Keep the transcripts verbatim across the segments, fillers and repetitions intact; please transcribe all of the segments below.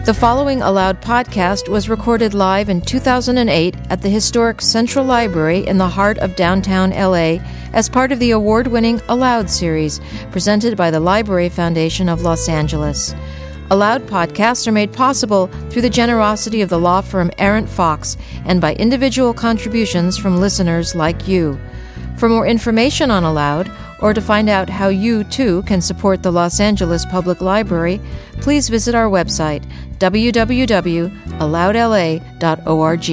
The following Aloud podcast was recorded live in two thousand eight at the historic Central Library in the heart of downtown L A as part of the award-winning Aloud series presented by the Library Foundation of Los Angeles. Aloud podcasts are made possible through the generosity of the law firm Arent Fox and by individual contributions from listeners like you. For more information on Aloud, or to find out how you, too, can support the Los Angeles Public Library, please visit our website, w w w dot aloud l a dot org.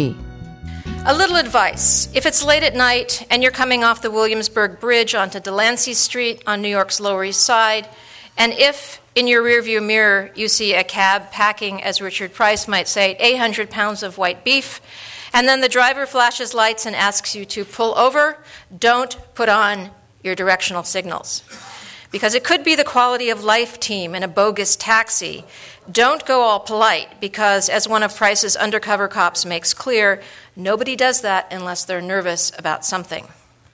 A little advice. If it's late at night and you're coming off the Williamsburg Bridge onto Delancey Street on New York's Lower East Side, and if in your rearview mirror you see a cab packing, as Richard Price might say, eight hundred pounds of white beef, and then the driver flashes lights and asks you to pull over, don't put on your directional signals. Because it could be the quality of life team in a bogus taxi. Don't go all polite, because as one of Price's undercover cops makes clear, nobody does that unless they're nervous about something.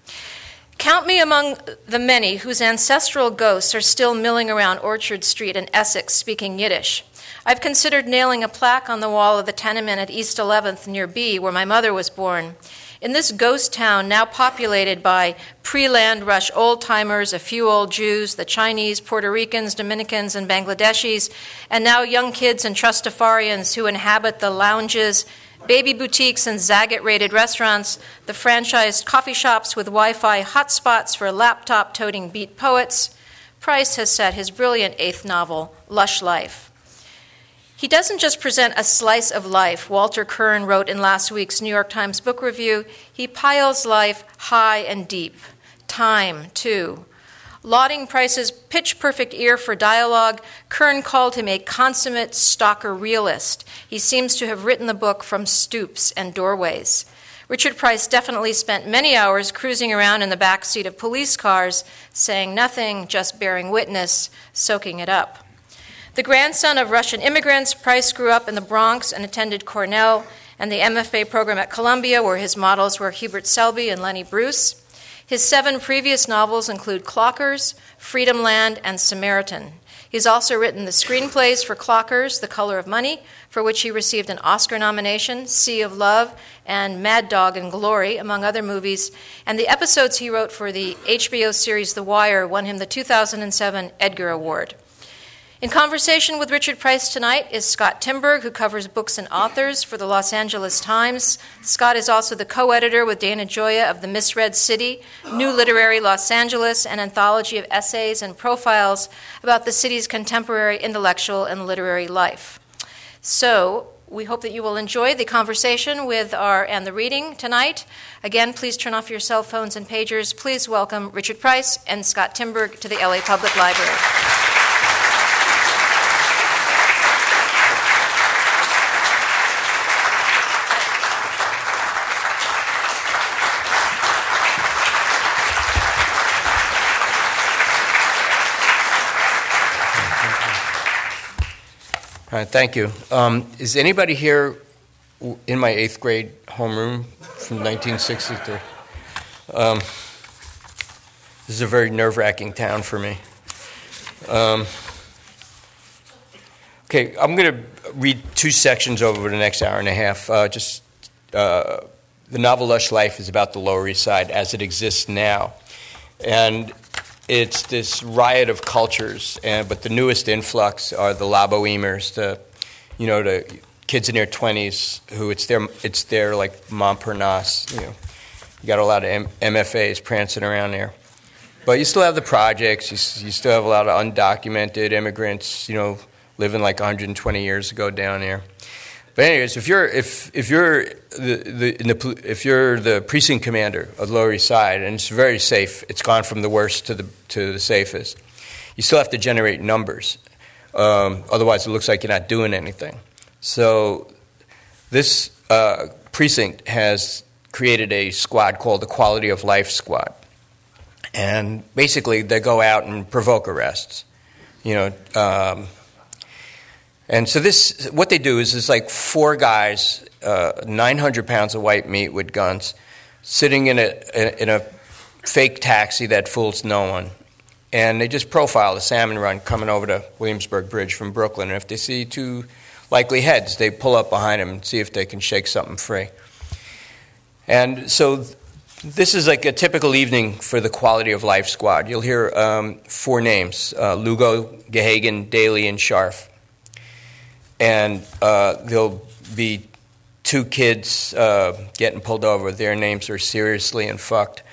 Count me among the many whose ancestral ghosts are still milling around Orchard Street in Essex speaking Yiddish. I've considered nailing a plaque on the wall of the tenement at East eleventh near B, where my mother was born. In this ghost town, now populated by pre-land rush old-timers, a few old Jews, the Chinese, Puerto Ricans, Dominicans, and Bangladeshis, and now young kids and Trustafarians who inhabit the lounges, baby boutiques, and Zagat-rated restaurants, the franchised coffee shops with Wi-Fi hotspots for laptop-toting beat poets, Price has set his brilliant eighth novel, Lush Life. He doesn't just present a slice of life, Walter Kern wrote in last week's New York Times Book Review. He piles life high and deep. Time, too. Lauding Price's pitch-perfect ear for dialogue, Kern called him a consummate stalker realist. He seems to have written the book from stoops and doorways. Richard Price definitely spent many hours cruising around in the back seat of police cars, saying nothing, just bearing witness, soaking it up. The grandson of Russian immigrants, Price grew up in the Bronx and attended Cornell and the M F A program at Columbia, where his models were Hubert Selby and Lenny Bruce. His seven previous novels include Clockers, Freedom Land, and Samaritan. He's also written the screenplays for Clockers, The Color of Money, for which he received an Oscar nomination, Sea of Love, and Mad Dog and Glory, among other movies. And the episodes he wrote for the H B O series The Wire won him the two thousand seven Edgar Award. In conversation with Richard Price tonight is Scott Timberg, who covers books and authors for the Los Angeles Times. Scott is also the co-editor with Dana Gioia of The Misread City, New Literary Los Angeles, an anthology of essays and profiles about the city's contemporary intellectual and literary life. So, we hope that you will enjoy the conversation with our and the reading tonight. Again, please turn off your cell phones and pagers. Please welcome Richard Price and Scott Timberg to the L A Public Library. All right, thank you. Um, is anybody here in my eighth grade homeroom from nineteen sixty-three? Um, this is a very nerve-wracking town for me. Um, okay, I'm going to read two sections over the next hour and a half. Uh, just uh, the novel Lush Life is about the Lower East Side as it exists now. And it's this riot of cultures, and but the newest influx are the La Bohemers, the you know the kids in their twenties who it's their it's their like Montparnasse. You know, you got a lot of M- MFAs prancing around there, but you still have the projects. You, you still have a lot of undocumented immigrants. You know, living like one hundred twenty years ago down there. But anyways, if you're if if you're the, the, in the if you're the precinct commander of the Lower East Side, and it's very safe, it's gone from the worst to the to the safest. You still have to generate numbers, um, otherwise it looks like you're not doing anything. So this uh, precinct has created a squad called the Quality of Life Squad, and basically they go out and provoke arrests. You know. Um, And so this, what they do is, it's like four guys, uh, nine hundred pounds of white meat with guns, sitting in a in a fake taxi that fools no one, and they just profile the salmon run coming over to Williamsburg Bridge from Brooklyn. And if they see two likely heads. They pull up behind him and see if they can shake something free. And so this is like a typical evening for the Quality of Life squad. You'll hear um, four names, uh, Lugo, Gahagan, Daly, and Scharf. And uh, there'll be two kids uh, getting pulled over. Their names are Seriously and Fucked.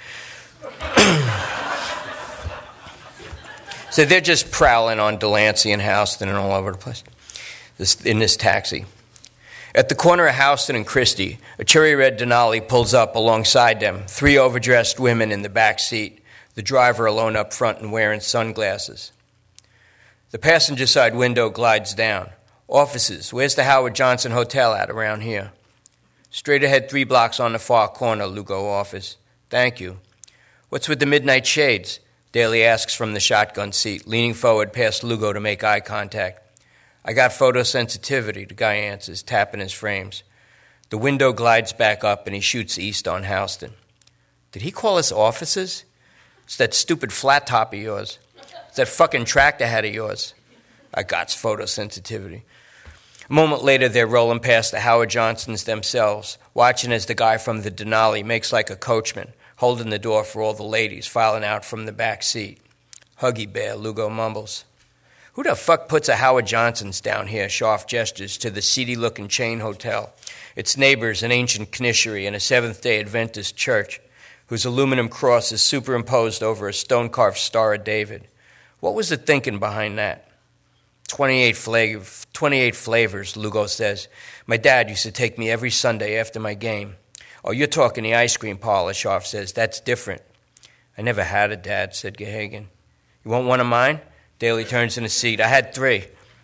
So they're just prowling on Delancey and Houston and all over the place this, in this taxi. At the corner of Houston and Christie, a cherry red Denali pulls up alongside them, three overdressed women in the back seat, the driver alone up front and wearing sunglasses. The passenger side window glides down. Offices, where's the Howard Johnson Hotel at around here? Straight ahead three blocks on the far corner, Lugo offers. Thank you. What's with the midnight shades? Daly asks from the shotgun seat, leaning forward past Lugo to make eye contact. I got photosensitivity, the guy answers, tapping his frames. The window glides back up and he shoots east on Houston. Did he call us officers? It's that stupid flat top of yours. It's that fucking tractor head of yours. I got photosensitivity. A moment later, they're rolling past the Howard Johnsons themselves, watching as the guy from the Denali makes like a coachman, holding the door for all the ladies filing out from the back seat. Huggy bear, Lugo mumbles. Who the fuck puts a Howard Johnson's down here? Scharf gestures to the seedy-looking chain hotel. Its neighbors, an ancient knishery and a Seventh-day Adventist church, whose aluminum cross is superimposed over a stone-carved Star of David. What was the thinking behind that? twenty-eight, flav- twenty-eight flavors, Lugo says. My dad used to take me every Sunday after my game. Oh, you're talking the ice cream parlor, Scharf says. That's different. I never had a dad, said Gahagan. You want one of mine? Daly turns in his seat. I had three.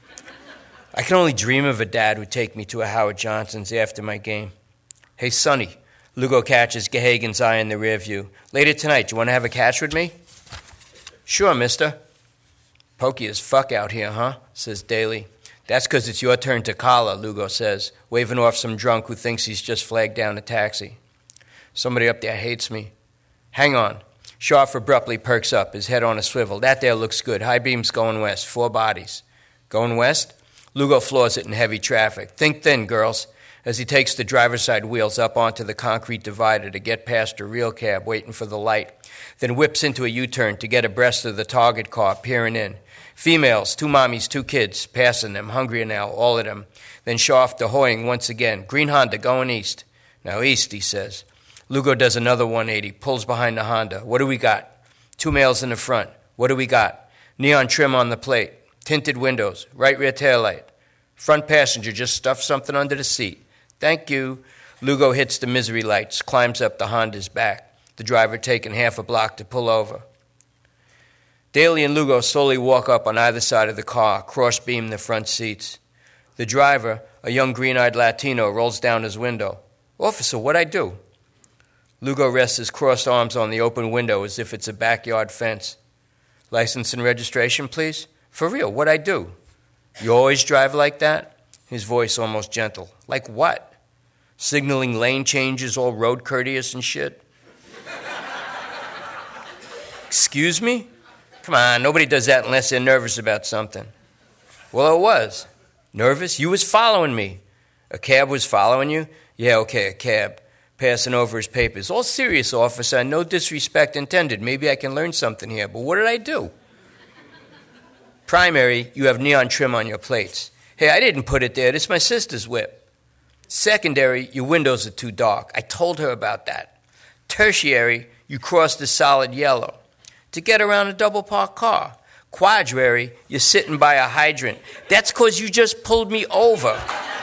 I can only dream of a dad who'd take me to a Howard Johnson's after my game. Hey, Sonny. Lugo catches Gahagan's eye in the rear view. Later tonight, you want to have a catch with me? Sure, mister. Pokey as fuck out here, huh? Says Daly. That's because it's your turn to collar, Lugo says, waving off some drunk who thinks he's just flagged down a taxi. Somebody up there hates me. Hang on. Scharf abruptly perks up, his head on a swivel. That there looks good. High beams going west. Four bodies. Going west? Lugo floors it in heavy traffic. Think thin, girls, as he takes the driver's side wheels up onto the concrete divider to get past a real cab waiting for the light, then whips into a U-turn to get abreast of the target car peering in. Females, two mommies, two kids, passing them, hungrier now, all of them. Then Scharf dehoying once again. Green Honda going east. Now east, he says. Lugo does another one eighty, pulls behind the Honda. What do we got? Two males in the front. What do we got? Neon trim on the plate. Tinted windows. Right rear taillight. Front passenger just stuffed something under the seat. Thank you. Lugo hits the misery lights, climbs up the Honda's back. The driver taking half a block to pull over. Daly and Lugo slowly walk up on either side of the car, cross-beam the front seats. The driver, a young green-eyed Latino, rolls down his window. Officer, what'd I do? Lugo rests his crossed arms on the open window as if it's a backyard fence. License and registration, please? For real, what'd I do? You always drive like that? His voice almost gentle. Like what? Signaling lane changes, all road courteous and shit? Excuse me? Come on, nobody does that unless they're nervous about something. Well, it was. Nervous? You was following me. A cab was following you? Yeah, okay, a cab. Passing over his papers. All serious, officer. No disrespect intended. Maybe I can learn something here. But what did I do? Primary, you have neon trim on your plates. Hey, I didn't put it there. This is my sister's whip. Secondary, your windows are too dark. I told her about that. Tertiary, you crossed the solid yellow to get around a double-parked car. Quadrary, you're sitting by a hydrant. That's because you just pulled me over.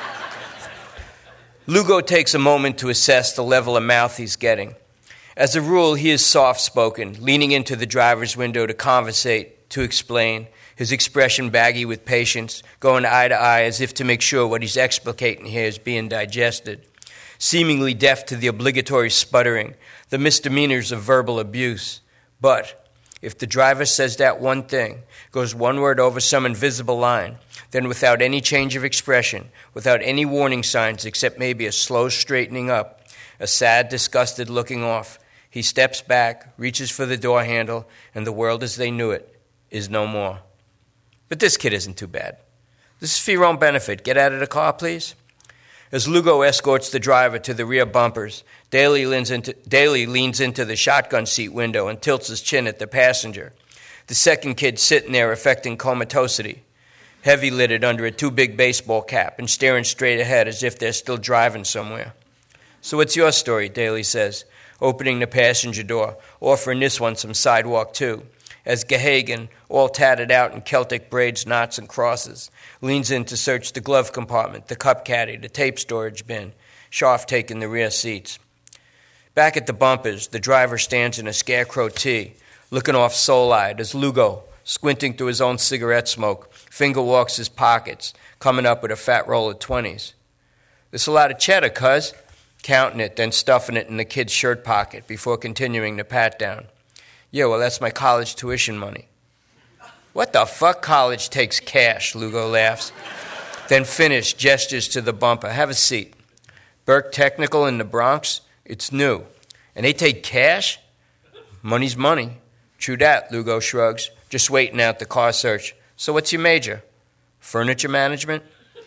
Lugo takes a moment to assess the level of mouth he's getting. As a rule, he is soft-spoken, leaning into the driver's window to conversate, to explain, his expression baggy with patience, going eye to eye as if to make sure what he's explicating here is being digested, seemingly deaf to the obligatory sputtering, the misdemeanors of verbal abuse. But if the driver says that one thing, goes one word over some invisible line, then without any change of expression, without any warning signs except maybe a slow straightening up, a sad, disgusted looking off, he steps back, reaches for the door handle, and the world as they knew it is no more. But this kid isn't too bad. This is for your own benefit. Get out of the car, please. As Lugo escorts the driver to the rear bumpers, Daly leans into, Daly leans into the shotgun seat window and tilts his chin at the passenger. The second kid sitting there affecting comatosity, heavy-lidded under a too-big baseball cap and staring straight ahead as if they're still driving somewhere. So what's your story, Daly says, opening the passenger door, offering this one some sidewalk too, as Gahagan, all tatted out in Celtic braids, knots, and crosses, leans in to search the glove compartment, the cup caddy, the tape storage bin, Scharf taking the rear seats. Back at the bumpers, the driver stands in a scarecrow tee, looking off soul-eyed as Lugo, squinting through his own cigarette smoke, finger walks his pockets, coming up with a fat roll of twenties. This a lot of cheddar, cuz, counting it, then stuffing it in the kid's shirt pocket before continuing the pat-down. Yeah, well, that's my college tuition money. What the fuck college takes cash, Lugo laughs. Then finish, gestures to the bumper. Have a seat. Burke Technical in the Bronx, it's new. And they take cash? Money's money. True that, Lugo shrugs, just waiting out the car search. So what's your major? Furniture management?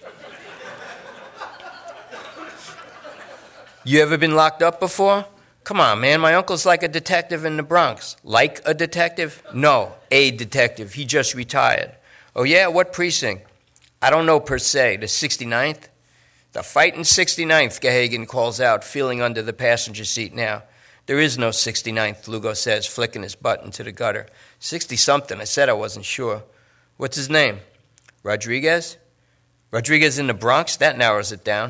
You ever been locked up before? Come on, man, my uncle's like a detective in the Bronx. Like a detective? No, a detective. He just retired. Oh, yeah? What precinct? I don't know per se. The sixty-ninth? The fightin' sixty-ninth, Gahagan calls out, feeling under the passenger seat now. There is no sixty-ninth, Lugo says, flicking his butt into the gutter. sixty-something, I said I wasn't sure. What's his name? Rodriguez? Rodriguez in the Bronx? That narrows it down.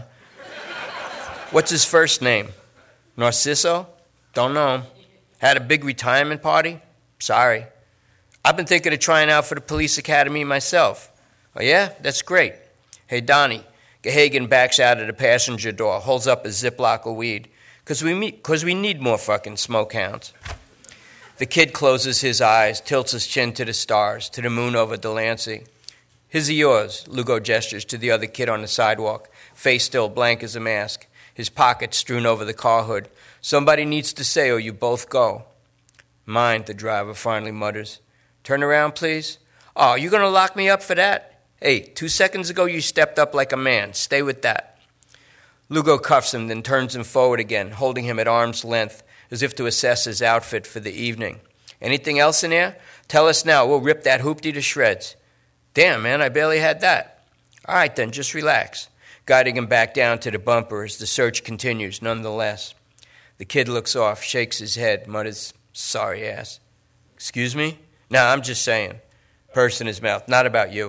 What's his first name? Narciso? Don't know. Had a big retirement party? Sorry. I've been thinking of trying out for the police academy myself. Oh, yeah? That's great. Hey, Donnie. Gahagan backs out of the passenger door, holds up a Ziploc of weed. Because we, meet, 'cause we need more fucking smoke hounds. The kid closes his eyes, tilts his chin to the stars, to the moon over Delancey. His are yours, Lugo gestures to the other kid on the sidewalk, face still blank as a mask, his pockets strewn over the car hood. Somebody needs to say or you both go. Mine, the driver finally mutters. Turn around, please. Oh, you going to lock me up for that? Hey, two seconds ago you stepped up like a man. Stay with that. Lugo cuffs him, then turns him forward again, holding him at arm's length, as if to assess his outfit for the evening. Anything else in there? Tell us now. We'll rip that hoopty to shreds. Damn, man, I barely had that. All right, then, just relax. Guiding him back down to the bumper as the search continues, nonetheless. The kid looks off, shakes his head, mutters, sorry ass. Excuse me? Nah, I'm just saying. Purse in his mouth, not about you.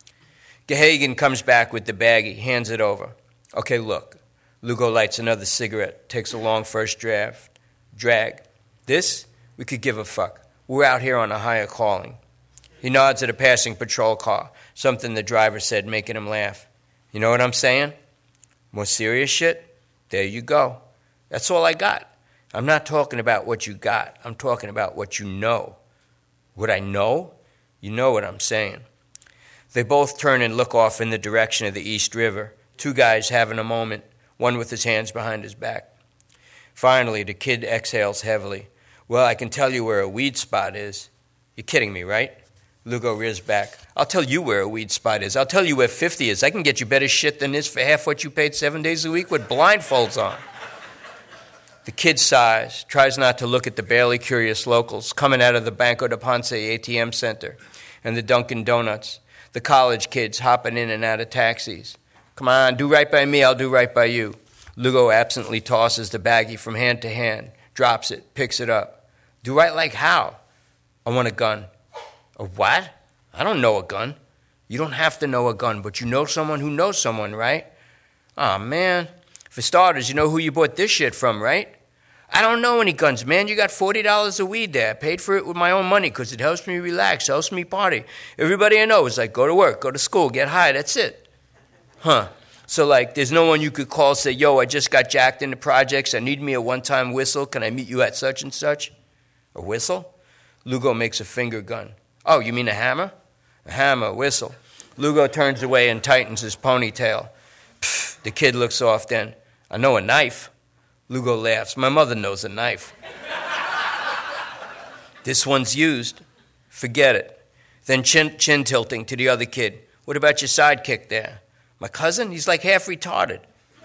Gahagan comes back with the baggie, hands it over. Okay, look. Lugo lights another cigarette, takes a long first draft. Drag. This? We could give a fuck. We're out here on a higher calling. He nods at a passing patrol car, something the driver said, making him laugh. You know what I'm saying? More serious shit? There you go. That's all I got. I'm not talking about what you got. I'm talking about what you know. What I know? You know what I'm saying. They both turn and look off in the direction of the East River, two guys having a moment, one with his hands behind his back. Finally, the kid exhales heavily. Well, I can tell you where a weed spot is. You're kidding me, right? Lugo rears back. I'll tell you where a weed spot is. I'll tell you where fifty is. I can get you better shit than this for half what you paid seven days a week with blindfolds on. The kid sighs, tries not to look at the barely curious locals coming out of the Banco de Ponce A T M center and the Dunkin' Donuts, the college kids hopping in and out of taxis. Come on, do right by me, I'll do right by you. Lugo absently tosses the baggie from hand to hand, drops it, picks it up. Do right like how? I want a gun. A what? I don't know a gun. You don't have to know a gun, but you know someone who knows someone, right? Aw, man. For starters, you know who you bought this shit from, right? I don't know any guns, man. You got forty dollars a weed there. I paid for it with my own money because it helps me relax, helps me party. Everybody I know is like, go to work, go to school, get high, that's it. Huh. So, like, there's no one you could call, say, yo, I just got jacked in the projects. I need me a one-time whistle. Can I meet you at such and such? A whistle? Lugo makes a finger gun. Oh, you mean a hammer? A hammer, a whistle. Lugo turns away and tightens his ponytail. Pfft, the kid looks off then. I know a knife. Lugo laughs. My mother knows a knife. This one's used. Forget it. Then chin, chin tilting to the other kid. What about your sidekick there? My cousin? He's like half retarded.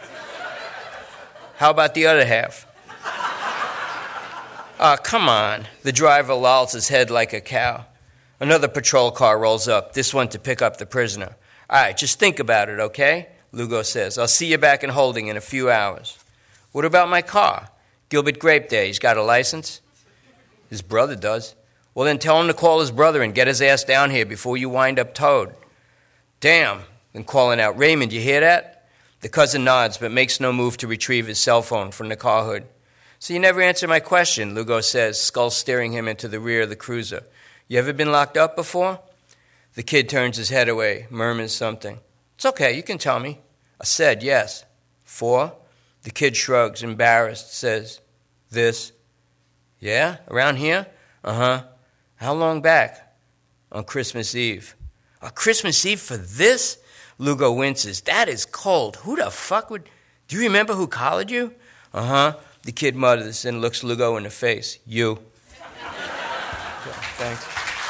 How about the other half? Ah, oh, come on. The driver lolls his head like a cow. Another patrol car rolls up, this one to pick up the prisoner. All right, just think about it, okay? Lugo says. I'll see you back in holding in a few hours. What about my car? Gilbert Grape there, he's got a license? His brother does. Well, then tell him to call his brother and get his ass down here before you wind up towed. Damn. Then calling out, Raymond, you hear that? The cousin nods, but makes no move to retrieve his cell phone from the car hood. So you never answer my question, Lugo says, Skull staring him into the rear of the cruiser. You ever been locked up before? The kid turns his head away, murmurs something. It's okay, you can tell me. I said yes. For? The kid shrugs, embarrassed, says, this. Yeah, around here? Uh-huh. How long back? On Christmas Eve. On Christmas Eve for this? Lugo winces. That is cold. Who the fuck would... Do you remember who collared you? Uh-huh. The kid mutters and looks Lugo in the face. You. Okay, thanks.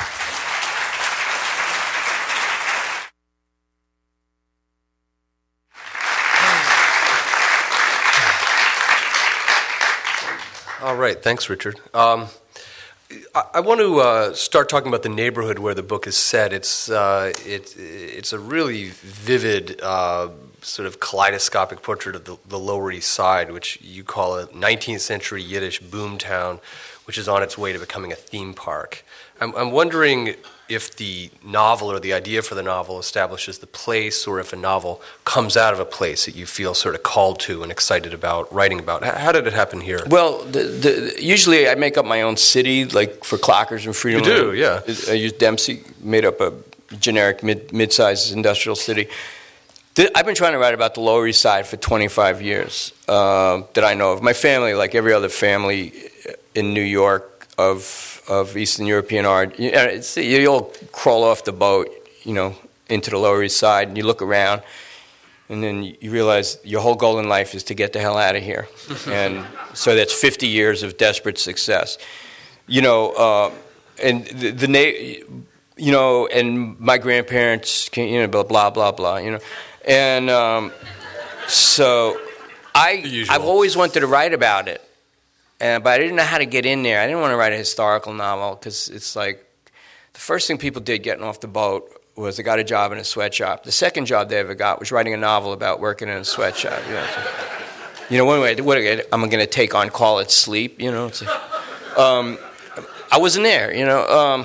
All right, thanks, Richard. Um, I, I want to uh, start talking about the neighborhood where the book is set. It's uh, it, it's a really vivid, uh, sort of kaleidoscopic portrait of the, the Lower East Side, which you call a nineteenth century Yiddish boomtown, which is on its way to becoming a theme park. I'm, I'm wondering if the novel or the idea for the novel establishes the place, or if a novel comes out of a place that you feel sort of called to and excited about writing about. How did it happen here? Well, the, the, usually I make up my own city, like for Clockers and Freedom. You do, yeah. I use Dempsey, made up a generic mid, mid-sized industrial city. I've been trying to write about the Lower East Side for twenty-five years uh, that I know of. My family, like every other family in New York of of Eastern European art, you, it's, you all crawl off the boat, you know, into the Lower East Side, and you look around, and then you realize your whole goal in life is to get the hell out of here. And so that's fifty years of desperate success. You know, uh, and the, the na- you know, and my grandparents, came, you know, blah, blah, blah, blah, you know. And um, so I, I've always wanted to write about it. And, but I didn't know how to get in there. I didn't want to write a historical novel because it's like the first thing people did getting off the boat was they got a job in a sweatshop. The second job they ever got was writing a novel about working in a sweatshop. You know, so, you know one way, what am I going to take on? Call it sleep? You know, it's like, um, I wasn't there. You know, um,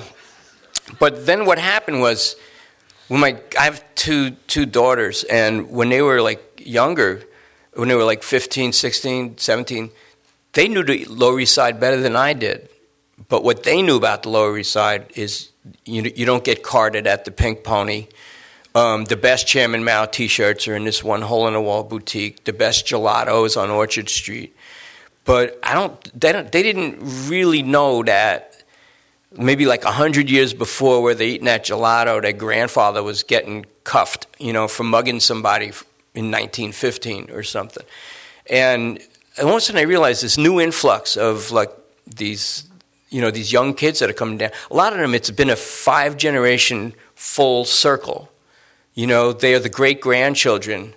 but then what happened was when my I have two two daughters, and when they were like younger, when they were like fifteen, sixteen, seventeen. They knew the Lower East Side better than I did. But what they knew about the Lower East Side is you, you don't get carded at the Pink Pony. Um, the best Chairman Mao T-shirts are in this one hole-in-the-wall boutique. The best gelato is on Orchard Street. But I don't. They don't. They didn't really know that maybe like a hundred years before, where they're eating that gelato, their grandfather was getting cuffed, you know, for mugging somebody in nineteen fifteen or something. And And all of a sudden I realized this new influx of like these, you know, these young kids that are coming down. A lot of them, it's been a five-generation full circle. You know, they are the great-grandchildren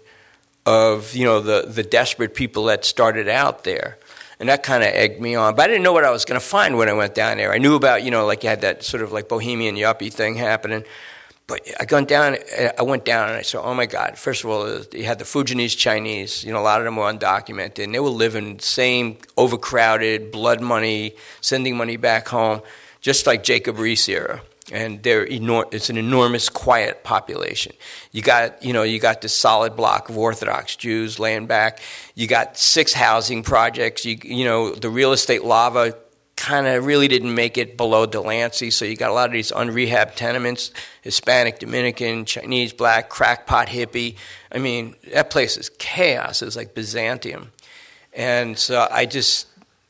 of, you know, the, the desperate people that started out there. And that kind of egged me on. But I didn't know what I was going to find when I went down there. I knew about, you know, like you had that sort of like bohemian yuppie thing happening. But I went down. I went down and I said, "Oh my God!" First of all, you had the Fujianese Chinese. You know, a lot of them were undocumented, and they were living same overcrowded, blood money, sending money back home, just like Jacob Riis era. And they're enor- it's an enormous, quiet population. You got, you know, you got this solid block of Orthodox Jews laying back. You got six housing projects. You, you know, the real estate lava kind of really didn't make it below Delancey, so you got a lot of these unrehabbed tenements, Hispanic, Dominican, Chinese, black, crackpot, hippie. I mean, that place is chaos. It was like Byzantium. And so I just,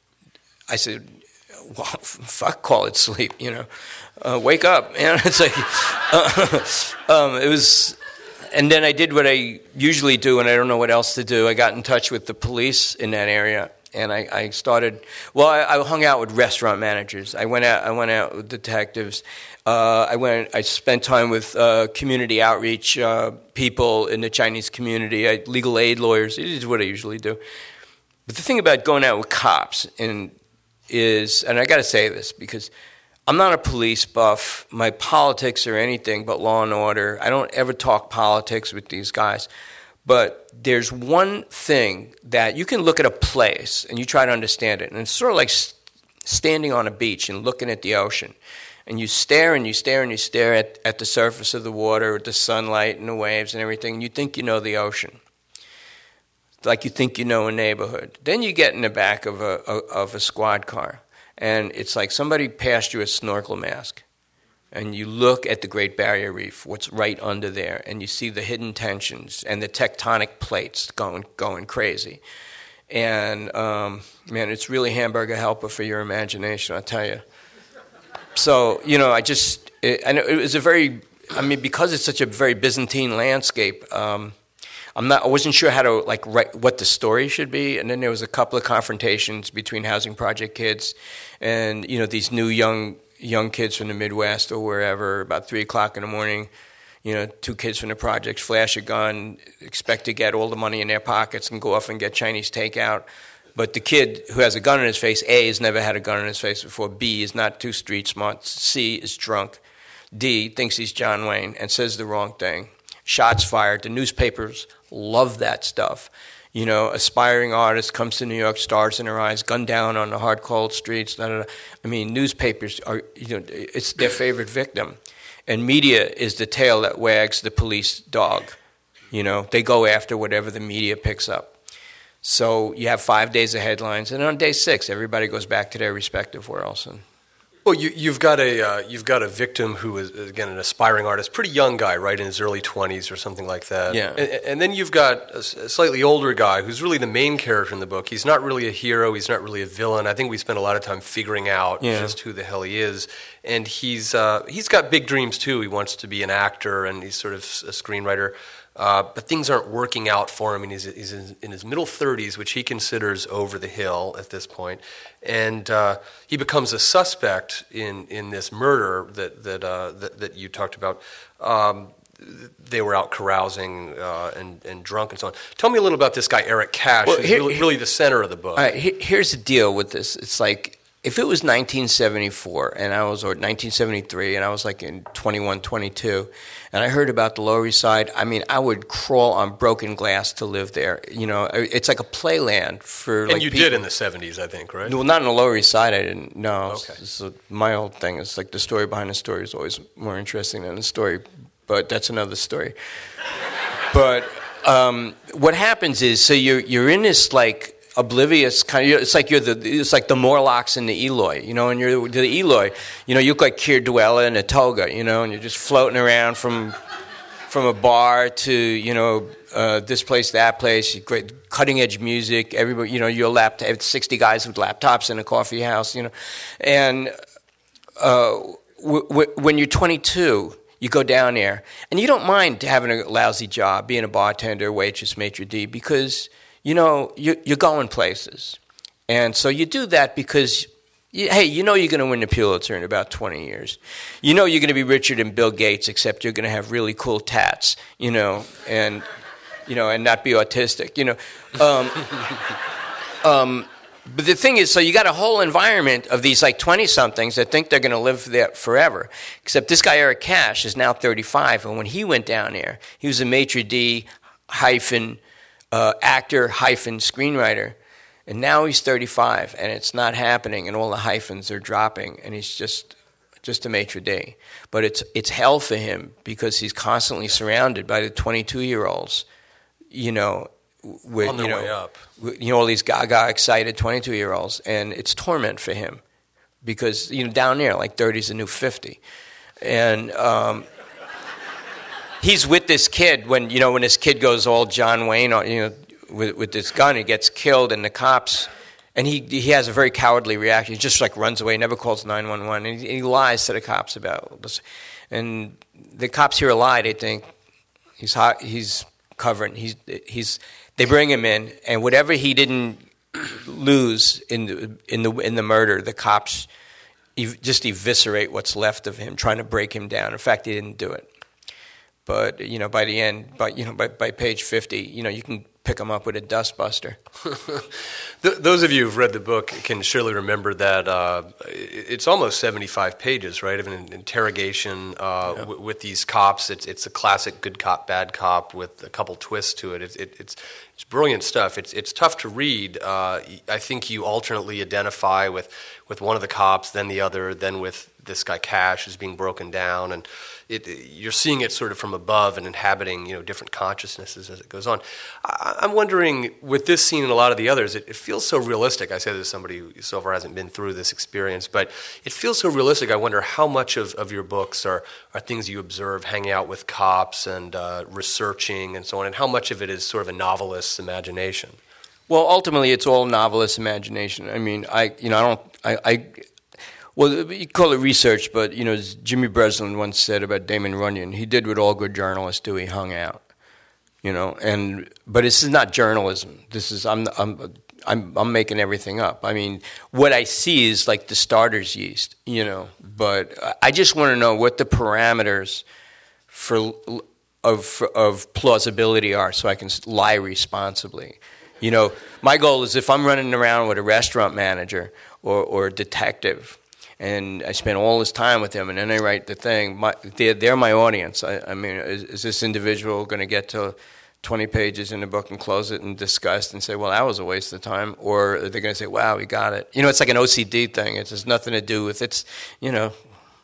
I said, well, fuck, call it sleep, you know. Uh, wake up, man. It's like, uh, um, it was, and then I did what I usually do, and I don't know what else to do. I got in touch with the police in that area, and I, I started. Well, I, I hung out with restaurant managers. I went out. I went out with detectives. Uh, I went. I spent time with uh, community outreach uh, people in the Chinese community, I, legal aid lawyers. It is what I usually do. But the thing about going out with cops and is, and I got to say this because I'm not a police buff. My politics are anything but law and order. I don't ever talk politics with these guys. But there's one thing that you can look at a place and you try to understand it. And it's sort of like standing on a beach and looking at the ocean. And you stare and you stare and you stare at, at the surface of the water, at the sunlight and the waves and everything. And you think you know the ocean. Like you think you know a neighborhood. Then you get in the back of a, of a squad car. And it's like somebody passed you a snorkel mask. And you look at the Great Barrier Reef, what's right under there, and you see the hidden tensions and the tectonic plates going going crazy. And, um, man, it's really hamburger helper for your imagination, I'll tell you. So, you know, I just, it, and it was a very, I mean, because it's such a very Byzantine landscape, um, I'm not, I wasn't sure how to, like, write what the story should be. And then there was a couple of confrontations between Housing Project kids and, you know, these new young young kids from the Midwest or wherever, about three o'clock in the morning, you know, two kids from the projects flash a gun, expect to get all the money in their pockets and go off and get Chinese takeout. But the kid who has a gun in his face, A, has never had a gun in his face before, B, is not too street smart, C, is drunk, D, thinks he's John Wayne and says the wrong thing. Shots fired. The newspapers love that stuff. You know, aspiring artist comes to New York, stars in her eyes, gunned down on the hard, cold streets. Da, da, da. I mean, newspapers are, you know, it's their favorite victim. And media is the tail that wags the police dog. You know, they go after whatever the media picks up. So you have five days of headlines, and on day six, everybody goes back to their respective worlds. And well, you, you've got a uh, you've got a victim who is, again, an aspiring artist, pretty young guy, right, in his early twenties or something like that. Yeah. And, and then you've got a, a slightly older guy who's really the main character in the book. He's not really a hero. He's not really a villain. I think we spent a lot of time figuring out yeah. just who the hell he is. And he's uh, he's got big dreams too. He wants to be an actor, and he's sort of a screenwriter. Uh, but things aren't working out for him, and he's, he's in his middle thirties, which he considers over the hill at this point. And uh, he becomes a suspect in, in this murder that that, uh, that that you talked about. Um, they were out carousing uh, and, and drunk and so on. Tell me a little about this guy, Eric Cash, well, who's here, really, really the center of the book. All right, here's the deal with this. It's like, if it was nineteen seventy-four and I was, or nineteen seventy-three, and I was like in twenty-one, twenty-two, and I heard about the Lower East Side, I mean, I would crawl on broken glass to live there. You know, it's like a playland for. And like you people. did in the seventies, I think, right? Well, not in the Lower East Side. I didn't. No. Okay. It's, it's a, my old thing. It's like the story behind the story is always more interesting than the story, but that's another story. But um, what happens is, so you're you're in this like. Oblivious kind of, it's like you're the it's like the Morlocks and the Eloi, you know, and you're the Eloi, you know, you look like Keir Duella in a toga, you know, and you're just floating around from from a bar to, you know, uh, this place, that place, great cutting edge music, everybody, you know, your laptop, sixty guys with laptops in a coffee house, you know, and uh, w- w- when you're twenty-two. You go down there, and you don't mind having a lousy job, being a bartender, waitress, maitre d', because you know, you're, you're going places. And so you do that because, you, hey, you know you're going to win the Pulitzer in about twenty years. You know you're going to be richer than Bill Gates, except you're going to have really cool tats, you know, and, you know, and not be autistic, you know. Um, um, but the thing is, so you got a whole environment of these like twenty-somethings that think they're going to live there forever. Except this guy, Eric Cash, is now thirty-five. And when he went down there, he was a maitre d' hyphen Uh, actor hyphen screenwriter, and now he's thirty-five, and it's not happening, and all the hyphens are dropping, and he's just just a maitre d'. But it's it's hell for him because he's constantly surrounded by the twenty-two-year-olds, you know, with on their you know, way up. With, you know, all these gaga excited twenty-two-year-olds, and it's torment for him because you know down there like thirty is a new fifty, and. Um, He's with this kid when you know when this kid goes all John Wayne, you know, with with this gun, he gets killed, and the cops, and he he has a very cowardly reaction. He just like runs away, never calls nine one one, and he, he lies to the cops about this. And the cops hear a lie, they think he's hot, he's covering, he's he's. They bring him in, and whatever he didn't lose in the in the in the murder. The cops ev- just eviscerate what's left of him, trying to break him down. In fact, he didn't do it. But you know, by the end, by you know, by, by page fifty, you know, you can pick him up with a dustbuster. Those of you who've read the book can surely remember that uh, it's almost seventy-five pages, right, of an interrogation uh, yeah. w- with these cops. It's it's a classic good cop, bad cop with a couple twists to it. It's it, it's it's brilliant stuff. It's it's tough to read. Uh, I think you alternately identify with, with one of the cops, then the other, then with this guy Cash who's being broken down, and it, you're seeing it sort of from above and inhabiting, you know, different consciousnesses as it goes on. I, I'm wondering, with this scene and a lot of the others, it, it feels so realistic. I say this as somebody who so far hasn't been through this experience, but it feels so realistic. I wonder how much of, of your books are, are things you observe hanging out with cops and uh, researching and so on, and how much of it is sort of a novelist's imagination? Well, ultimately, it's all novelist's imagination. I mean, I you know, I don't, I, I well, you call it research, but you know, as Jimmy Breslin once said about Damon Runyon, he did what all good journalists do: he hung out. You know, and but this is not journalism. This is I'm I'm I'm I'm making everything up. I mean, what I see is like the starter's yeast. You know, but I just want to know what the parameters for of of plausibility are, so I can lie responsibly. You know, my goal is if I'm running around with a restaurant manager or, or a detective, and I spend all this time with them, and then I write the thing, my, they're, they're my audience. I, I mean, is, is this individual going to get to twenty pages in the book and close it in disgust and say, well, that was a waste of time? Or are they going to say, wow, we got it? You know, it's like an O C D thing. It has nothing to do with, it's, you know,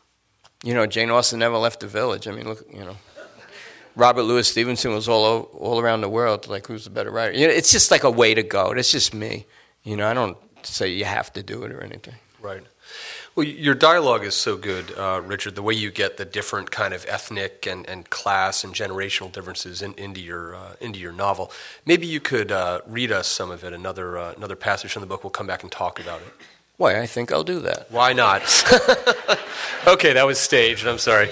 you know, Jane Austen never left the village. I mean, look, you know. Robert Louis Stevenson was all all around the world. Like, who's the better writer? You know, it's just like a way to go. That's just me. You know, I don't say you have to do it or anything. Right. Well, your dialogue is so good, uh, Richard. The way you get the different kind of ethnic and, and class and generational differences in, into your uh, into your novel. Maybe you could uh, read us some of it. Another uh, another passage from the book. We'll come back and talk about it. Why? I think I'll do that. Why not? Okay, that was staged. I'm sorry.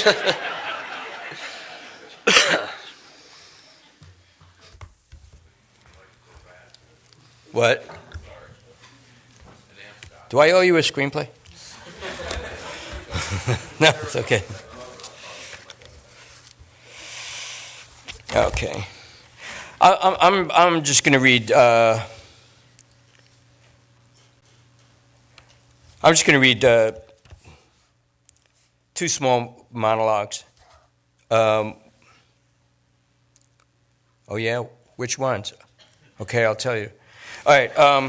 What? Do I owe you a screenplay? No, it's okay. Okay. I, I'm I'm just going to read. Uh, I'm just going to read uh, two small monologues. Um, oh yeah, which ones? Okay, I'll tell you. All right. Um,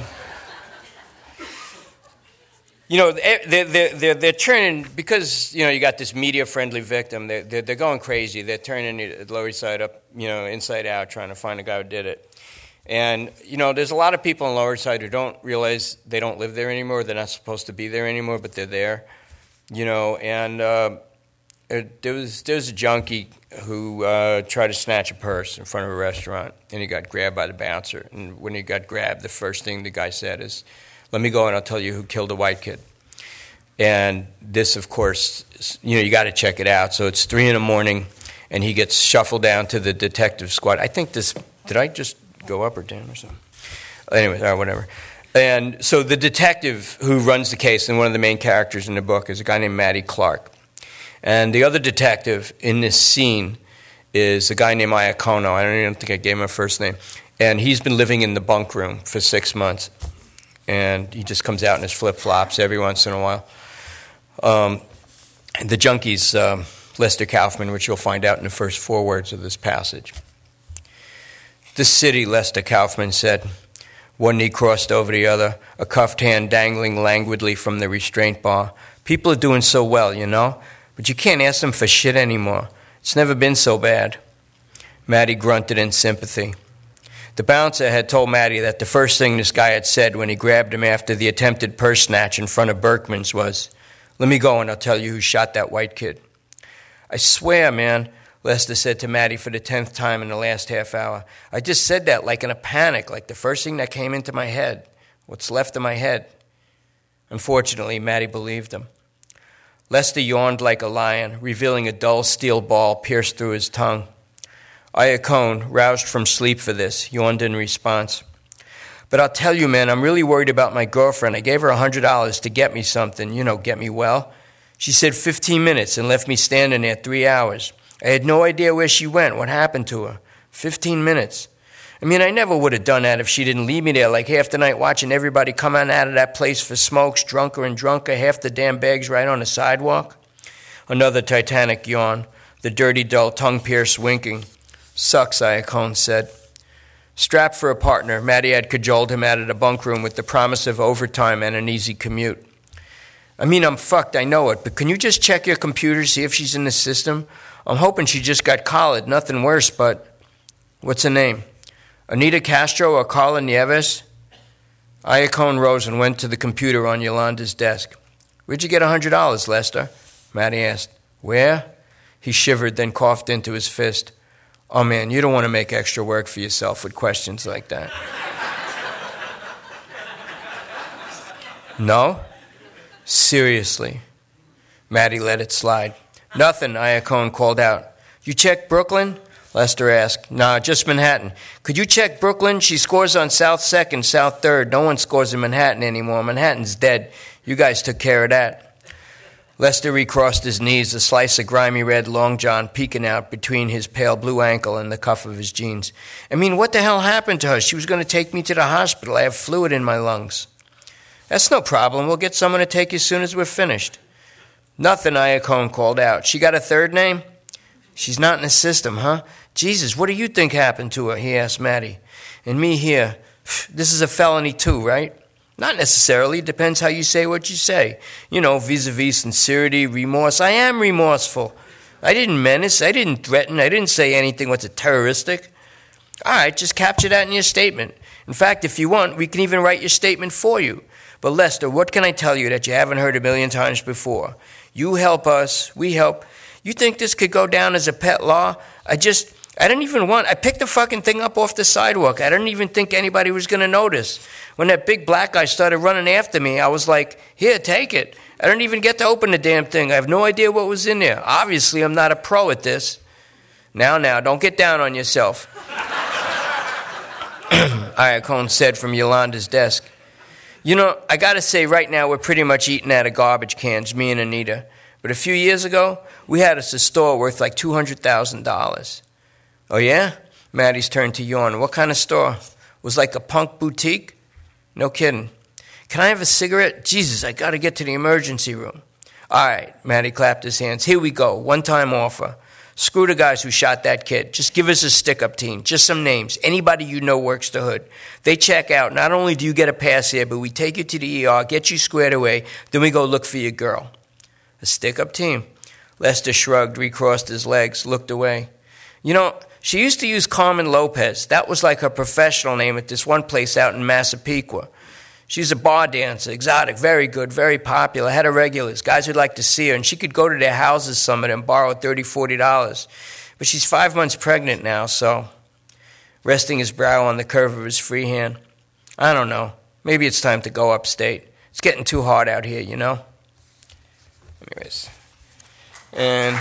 you know, they're, they're, they're, they're turning, because, you know, you got this media-friendly victim, they're, they're, they're going crazy. They're turning the Lower East Side up, you know, inside out, trying to find the guy who did it. And, you know, there's a lot of people on Lower East Side who don't realize they don't live there anymore. They're not supposed to be there anymore, but they're there. You know, and uh, there was there was a junkie who uh, tried to snatch a purse in front of a restaurant, and he got grabbed by the bouncer. And when he got grabbed, the first thing the guy said is, "Let me go and I'll tell you who killed the white kid." And this, of course, you know, you got to check it out. So it's three in the morning, and he gets shuffled down to the detective squad. I think this, did I just go up or down or something? Anyway, or whatever. And so the detective who runs the case, and one of the main characters in the book, is a guy named Matty Clark. And the other detective in this scene is a guy named Iacono. I don't even think I gave him a first name. And he's been living in the bunk room for six months. And he just comes out in his flip-flops every once in a while. Um, and the junkie's um, Lester Kaufman, which you'll find out in the first four words of this passage. "This city," Lester Kaufman said, one knee crossed over the other, a cuffed hand dangling languidly from the restraint bar. "People are doing so well, you know, but you can't ask them for shit anymore. It's never been so bad." Matty grunted in sympathy. The bouncer had told Matty that the first thing this guy had said when he grabbed him after the attempted purse snatch in front of Berkman's was, "Let me go and I'll tell you who shot that white kid." "I swear, man," Lester said to Matty for the tenth time in the last half hour, "I just said that like in a panic, like the first thing that came into my head, what's left of my head." Unfortunately, Matty believed him. Lester yawned like a lion, revealing a dull steel ball pierced through his tongue. Iacone, roused from sleep for this, yawned in response. But I'll tell you, man, I'm really worried about my girlfriend. I gave her one hundred dollars to get me something, you know, get me well. She said fifteen minutes and left me standing there three hours. I had no idea where she went, what happened to her. fifteen minutes. I mean, I never would have done that if she didn't leave me there like half the night watching everybody come on out of that place for smokes, drunker and drunker, half the damn bags right on the sidewalk. Another Titanic yawn, the dirty, dull, tongue-pierced winking. Sucks, Iacone said. Strapped for a partner, Matty had cajoled him out of the bunk room with the promise of overtime and an easy commute. I mean, I'm fucked, I know it, but can you just check your computer, see if she's in the system? I'm hoping she just got collared, nothing worse, but... What's her name? Anita Castro or Carla Nieves? Iacone rose and went to the computer on Yolanda's desk. Where'd you get one hundred dollars, Lester? Matty asked. Where? He shivered, then coughed into his fist. Oh, man, you don't want to make extra work for yourself with questions like that. No? Seriously? Matty let it slide. Nothing, Iacone called out. You check Brooklyn? Lester asked. Nah, just Manhattan. Could you check Brooklyn? She scores on South second, South third. No one scores in Manhattan anymore. Manhattan's dead. You guys took care of that. Lester recrossed his knees, a slice of grimy red long john peeking out between his pale blue ankle and the cuff of his jeans. I mean, what the hell happened to her? She was going to take me to the hospital. I have fluid in my lungs. That's no problem. We'll get someone to take you as soon as we're finished. Nothing, Iacone called out. She got a third name? She's not in the system, huh? Jesus, what do you think happened to her? He asked Matty. And me here. This is a felony too, right? Not necessarily. Depends how you say what you say. You know, vis-a-vis sincerity, remorse. I am remorseful. I didn't menace. I didn't threaten. I didn't say anything what's terroristic. All right, just capture that in your statement. In fact, if you want, we can even write your statement for you. But Lester, what can I tell you that you haven't heard a million times before? You help us. We help. You think this could go down as a pet law? I just... I didn't even want, I picked the fucking thing up off the sidewalk. I didn't even think anybody was going to notice. When that big black guy started running after me, I was like, here, take it. I didn't even get to open the damn thing. I have no idea what was in there. Obviously, I'm not a pro at this. Now, now, don't get down on yourself. Iacone said from Yolanda's desk. You know, I got to say right now we're pretty much eating out of garbage cans, me and Anita. But a few years ago, we had us a store worth like two hundred thousand dollars. Oh, yeah? Matty's turned to yawn. What kind of store? Was like a punk boutique? No kidding. Can I have a cigarette? Jesus, I got to get to the emergency room. All right, Matty clapped his hands. Here we go. One-time offer. Screw the guys who shot that kid. Just give us a stick-up team. Just some names. Anybody you know works the hood. They check out. Not only do you get a pass here, but we take you to the E R, get you squared away, then we go look for your girl. A stick-up team? Lester shrugged, recrossed his legs, looked away. You know, she used to use Carmen Lopez. That was like her professional name at this one place out in Massapequa. She's a bar dancer, exotic, very good, very popular, had her regulars, guys who'd like to see her, and she could go to their houses, some of them, borrow thirty dollars, forty dollars. But she's five months pregnant now, so... Resting his brow on the curve of his free hand. I don't know. Maybe it's time to go upstate. It's getting too hard out here, you know? Anyways. And...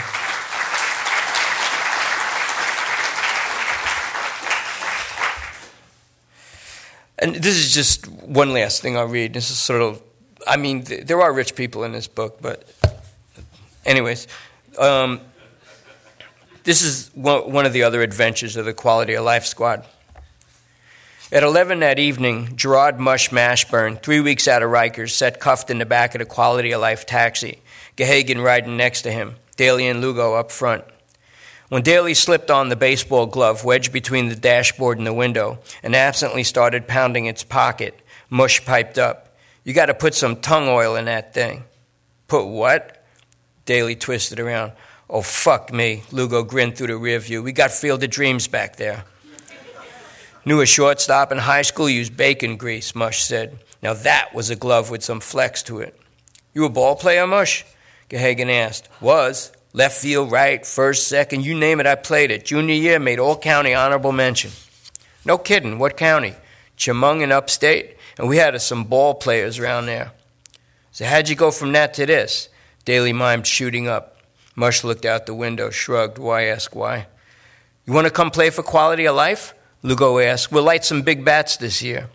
And this is just one last thing I'll read. This is sort of, I mean, th- there are rich people in this book, but anyways. Um, this is one, one of the other adventures of the Quality of Life Squad. At eleven that evening, Gerard Mush Mashburn, three weeks out of Rikers, sat cuffed in the back of the Quality of Life taxi, Gahagan riding next to him, Daly and Lugo up front. When Daly slipped on the baseball glove wedged between the dashboard and the window and absently started pounding its pocket, Mush piped up, "You got to put some tongue oil in that thing." "Put what?" Daly twisted around. "Oh, fuck me," Lugo grinned through the rear view. "We got Field of Dreams back there." "Knew a shortstop in high school used bacon grease," Mush said. Now that was a glove with some flex to it. "You a ball player, Mush?" Gahagan asked. "Was. Left field, right, first, second, you name it, I played it. Junior year, made all-county honorable mention." "No kidding, what county?" "Chemung in upstate, and we had some ball players around there." "So how'd you go from that to this?" Daly mimed shooting up. Mush looked out the window, shrugged. Why ask why? "You want to come play for Quality of Life?" Lugo asked. "We'll light some big bats this year."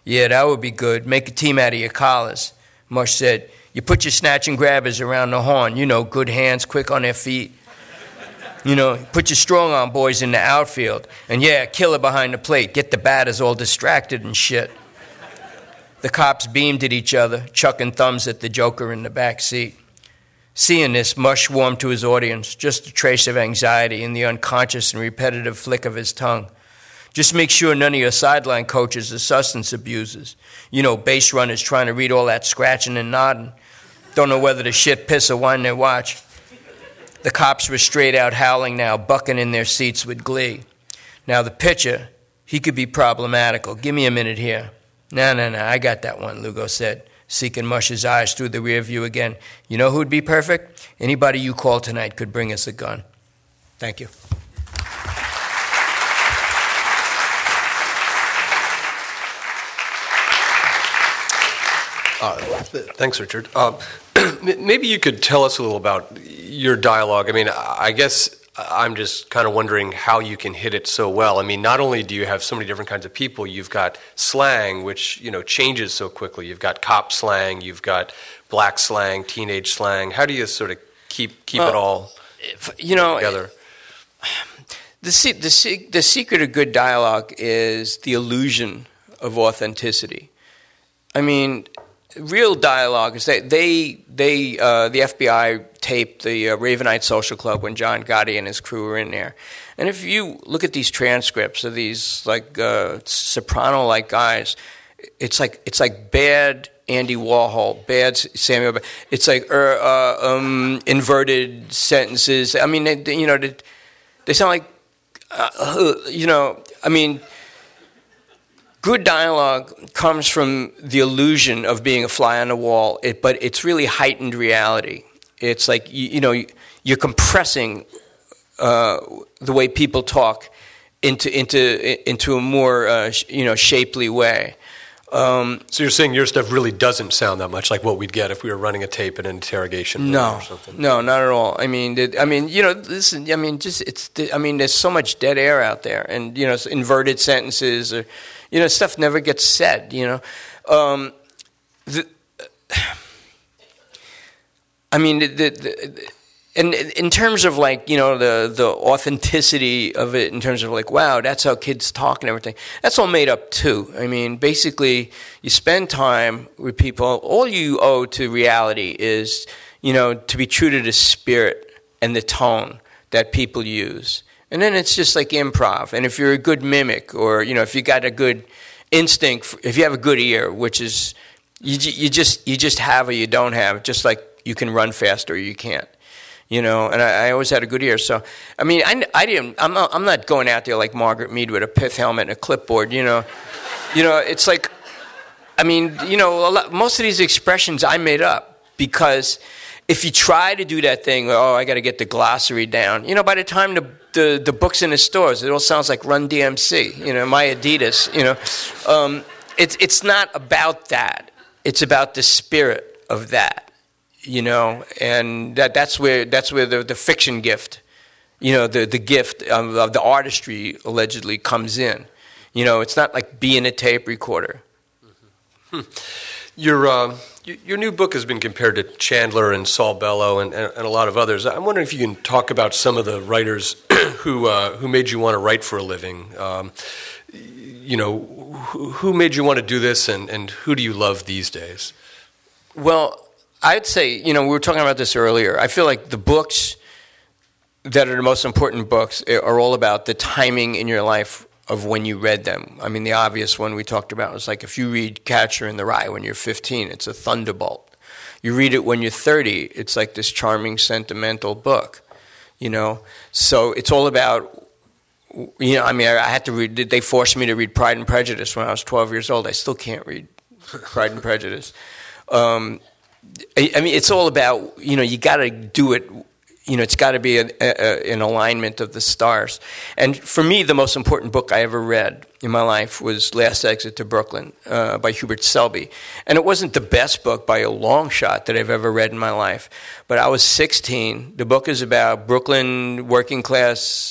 Yeah, that would be good. Make a team out of your collars. Mush said, you put your snatch and grabbers around the horn. You know, good hands, quick on their feet. You know, put your strong-arm boys in the outfield. And yeah, killer behind the plate. Get the batters all distracted and shit. The cops beamed at each other, chucking thumbs at the joker in the back seat. Seeing this, Mush warmed to his audience, just a trace of anxiety in the unconscious and repetitive flick of his tongue. Just make sure none of your sideline coaches are substance abusers. You know, base runners trying to read all that scratching and nodding. Don't know whether to shit, piss, or wind their watch. The cops were straight out howling now, bucking in their seats with glee. Now the pitcher, he could be problematical. Give me a minute here. No, no, no, I got that one, Lugo said, seeking Mush's eyes through the rear view again. You know who'd be perfect? Anybody you call tonight could bring us a gun. Thank you. Uh, th- thanks, Richard. Uh, maybe you could tell us a little about your dialogue. I mean, I guess I'm just kind of wondering how you can hit it so well. I mean, not only do you have so many different kinds of people, you've got slang, which, you know, changes so quickly. You've got cop slang, you've got black slang, teenage slang. How do you sort of keep keep well, it all if, you know, together? The, the, the secret of good dialogue is the illusion of authenticity. I mean, real dialogue is they they they uh, the F B I taped the uh, Ravenite Social Club when John Gotti and his crew were in there, and if you look at these transcripts of these like uh, soprano-like guys, it's like it's like bad Andy Warhol, bad Samuel. It's like uh, uh, um, inverted sentences. I mean, they, you know, they, they sound like uh, you know. I mean. Good dialogue comes from the illusion of being a fly on the wall, it, but it's really heightened reality. It's like, you, you know, you're compressing uh, the way people talk into into into a more, uh, you know, shapely way. Um, so you're saying your stuff really doesn't sound that much like what we'd get if we were running a tape in an interrogation room no, or something? No, not at all. I mean, it, I mean, you know, listen. I mean, just it's. I mean, there's so much dead air out there, and you know, inverted sentences, or you know, stuff never gets said. You know, um, the, I mean, the, the, the and in terms of like, you know, the the authenticity of it, in terms of like, wow, that's how kids talk and everything, that's all made up too. I mean, basically, you spend time with people. All you owe to reality is, you know, to be true to the spirit and the tone that people use. And then it's just like improv. And if you're a good mimic, or, you know, if you got a good instinct, if you have a good ear, which is, you you just you just have or you don't have, just like you can run fast or you can't. You know, and I, I always had a good ear. So, I mean, I, I didn't. I'm not. I'm not going out there like Margaret Mead with a pith helmet and a clipboard. You know, you know. It's like, I mean, you know, a lot, most of these expressions I made up because if you try to do that thing, oh, I got to get the glossary down. You know, by the time the the, the book's in the stores, it all sounds like Run D M C. You know, my Adidas. You know, um, it's it's not about that. It's about the spirit of that. You know, and that, that's where that's where the, the fiction gift, you know, the, the gift of, of the artistry allegedly comes in. You know, it's not like being a tape recorder. Mm-hmm. Hmm. Your uh, your new book has been compared to Chandler and Saul Bellow and, and, and a lot of others. I'm wondering if you can talk about some of the writers who uh, who made you want to write for a living. Um, you know, who, who made you want to do this, and, and who do you love these days? Well, I'd say, you know, we were talking about this earlier. I feel like the books that are the most important books are all about the timing in your life of when you read them. I mean, the obvious one we talked about was like if you read Catcher in the Rye when you're fifteen, it's a thunderbolt. You read it when you're thirty, it's like this charming, sentimental book, you know. So it's all about, you know, I mean, I had to read, they forced me to read Pride and Prejudice when I was twelve years old. I still can't read Pride and Prejudice. Um I mean, it's all about, you know, you got to do it, you know, it's got to be an, a, an alignment of the stars. And for me, the most important book I ever read in my life was Last Exit to Brooklyn uh, by Hubert Selby. And it wasn't the best book by a long shot that I've ever read in my life. But I was sixteen. The book is about Brooklyn working class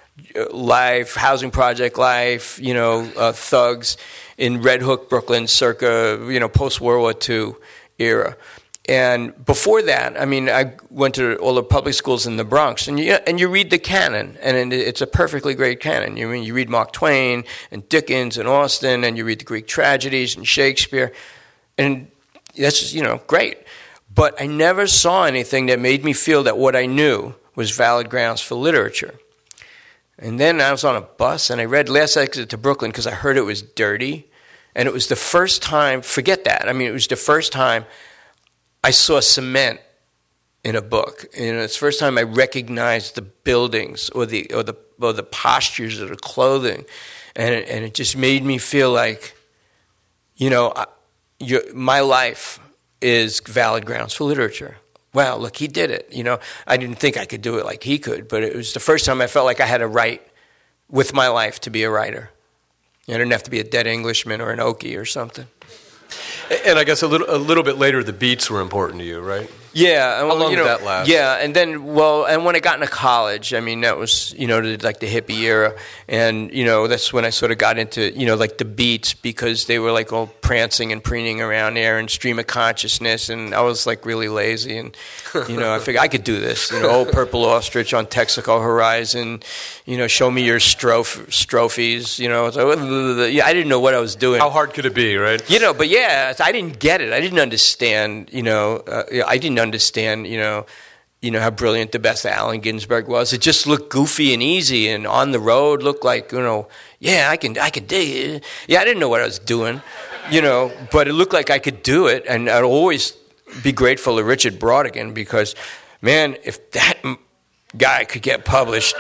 life, housing project life, you know, uh, thugs in Red Hook, Brooklyn, circa, you know, post-World War Two era. And before that, I mean, I went to all the public schools in the Bronx, and you and you read the canon, and it's a perfectly great canon. You I mean you read Mark Twain and Dickens and Austen, and you read the Greek tragedies and Shakespeare, and that's just, you know, great. But I never saw anything that made me feel that what I knew was valid grounds for literature. And then I was on a bus, and I read Last Exit to Brooklyn because I heard it was dirty, and it was the first time. Forget that. I mean, it was the first time I saw cement in a book. You know, it's the first time I recognized the buildings or the or the or the postures of the clothing, and it, and it just made me feel like, you know, I, you, my life is valid grounds for literature. Wow, look, he did it. You know, I didn't think I could do it like he could, but it was the first time I felt like I had a right with my life to be a writer. I didn't have to be a dead Englishman or an Okie or something. And I guess a little a little bit later, the beats were important to you, right? Yeah. Well, How long you know, did that last? Yeah, and then, well, and when I got into college, I mean, that was, you know, the, like the hippie era, and, you know, that's when I sort of got into, you know, like the beats, because they were like all prancing and preening around there, and stream of consciousness, and I was like really lazy, and, you know, I figured I could do this, you know, old Purple Ostrich on Texaco Horizon, you know, show me your stroph- strophes, you know, so, yeah, I didn't know what I was doing. How hard could it be, right? You know, but yeah, I didn't get it. I didn't understand, you know, uh, I didn't understand, you know, you know how brilliant the best Allen Ginsberg was. It just looked goofy and easy, and On the Road looked like, you know, yeah, I can, I can dig it. Yeah, I didn't know what I was doing, you know, but it looked like I could do it, and I'd always be grateful to Richard Brautigan, because, man, if that guy could get published,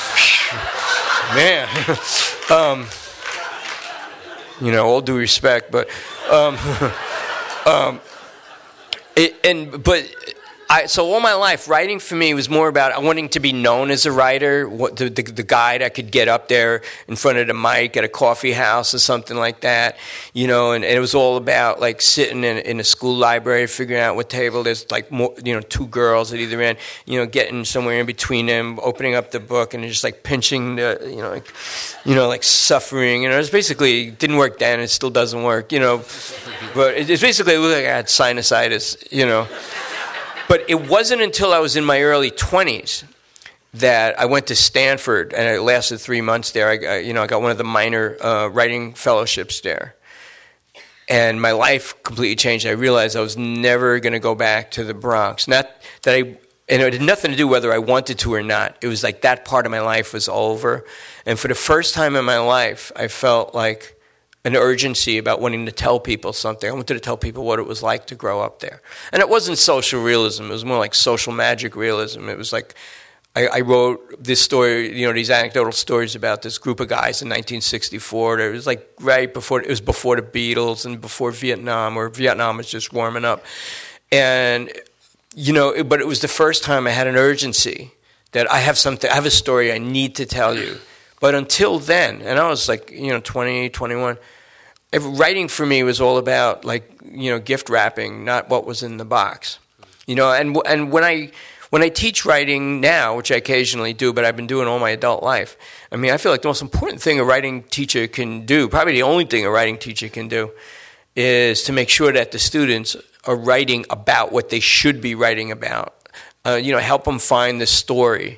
man, um, you know, all due respect, but, um, um, it, and but. I, so all my life, writing for me was more about wanting to be known as a writer, what, the, the, the guy that could get up there in front of the mic at a coffee house or something like that, you know, and, and it was all about like sitting in, in a school library, figuring out what table there's like more, you know, two girls at either end, you know, getting somewhere in between them, opening up the book and just like pinching the, you know, like, you know, like suffering, you know, it's basically, it didn't work then, it still doesn't work, you know, but it, it's basically, it looked like I had sinusitis, you know. But it wasn't until I was in my early twenties that I went to Stanford, and it lasted three months there. I, I you know, I got one of the minor uh, writing fellowships there, and my life completely changed. I realized I was never going to go back to the Bronx. Not that I, and it had nothing to do whether I wanted to or not. It was like that part of my life was over, and for the first time in my life, I felt like an urgency about wanting to tell people something. I wanted to tell people what it was like to grow up there. And it wasn't social realism. It was more like social magic realism. It was like I, I wrote this story, you know, these anecdotal stories about this group of guys in nineteen sixty-four. It was like right before, it was before the Beatles and before Vietnam, or Vietnam was just warming up. And, you know, it, but it was the first time I had an urgency that I have something, I have a story I need to tell you. But until then, and I was like, you know, twenty, twenty-one, writing for me was all about, like, you know, gift wrapping, not what was in the box. You know, and and when I when I teach writing now, which I occasionally do, but I've been doing all my adult life, I mean, I feel like the most important thing a writing teacher can do, probably the only thing a writing teacher can do, is to make sure that the students are writing about what they should be writing about. Uh, you know, help them find the story.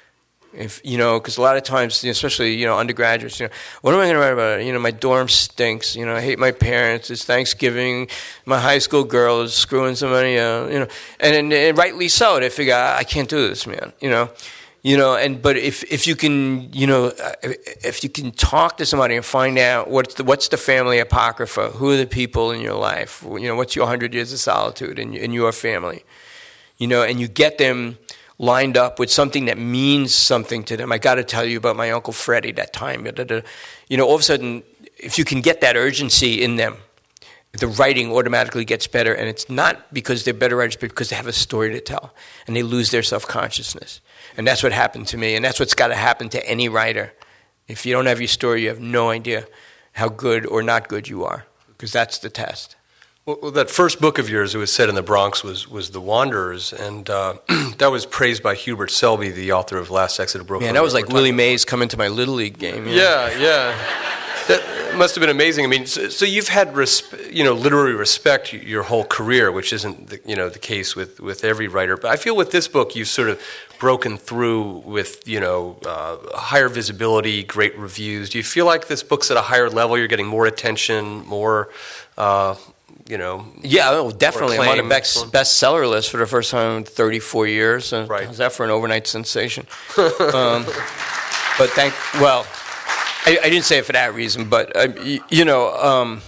If you know, because a lot of times, especially you know, undergraduates, you know, what am I going to write about? You know, my dorm stinks. You know, I hate my parents. It's Thanksgiving. My high school girl is screwing somebody out. You know, and, and, and rightly so. They figure I can't do this, man. You know, you know. And but if if you can, you know, if you can talk to somebody and find out what's the what's the family apocrypha, who are the people in your life? You know, what's your hundred years of solitude in in your family? You know, and you get them lined up with something that means something to them. I got to tell you about my Uncle Freddie that time. You know, all of a sudden, if you can get that urgency in them, the writing automatically gets better. And it's not because they're better writers, but because they have a story to tell. And they lose their self-consciousness. And that's what happened to me. And that's what's got to happen to any writer. If you don't have your story, you have no idea how good or not good you are. Because that's the test. Well, well, that first book of yours, it was set in the Bronx, was was The Wanderers, and uh, that was praised by Hubert Selby, the author of Last Exit of Brooklyn. Man, that was like Willie Mays coming to my Little League game. Yeah, yeah. yeah. That must have been amazing. I mean, so, so you've had resp- you know literary respect your whole career, which isn't the, you know the case with, with every writer. But I feel with this book, you've sort of broken through with you know uh, higher visibility, great reviews. Do you feel like this book's at a higher level? You're getting more attention, more. Uh, You know, yeah, oh, definitely. I'm on the best bestseller list for the first time in thirty-four years. And right. How's that for an overnight sensation? um, but thank, well, I, I didn't say it for that reason, but, uh, you, you know, um,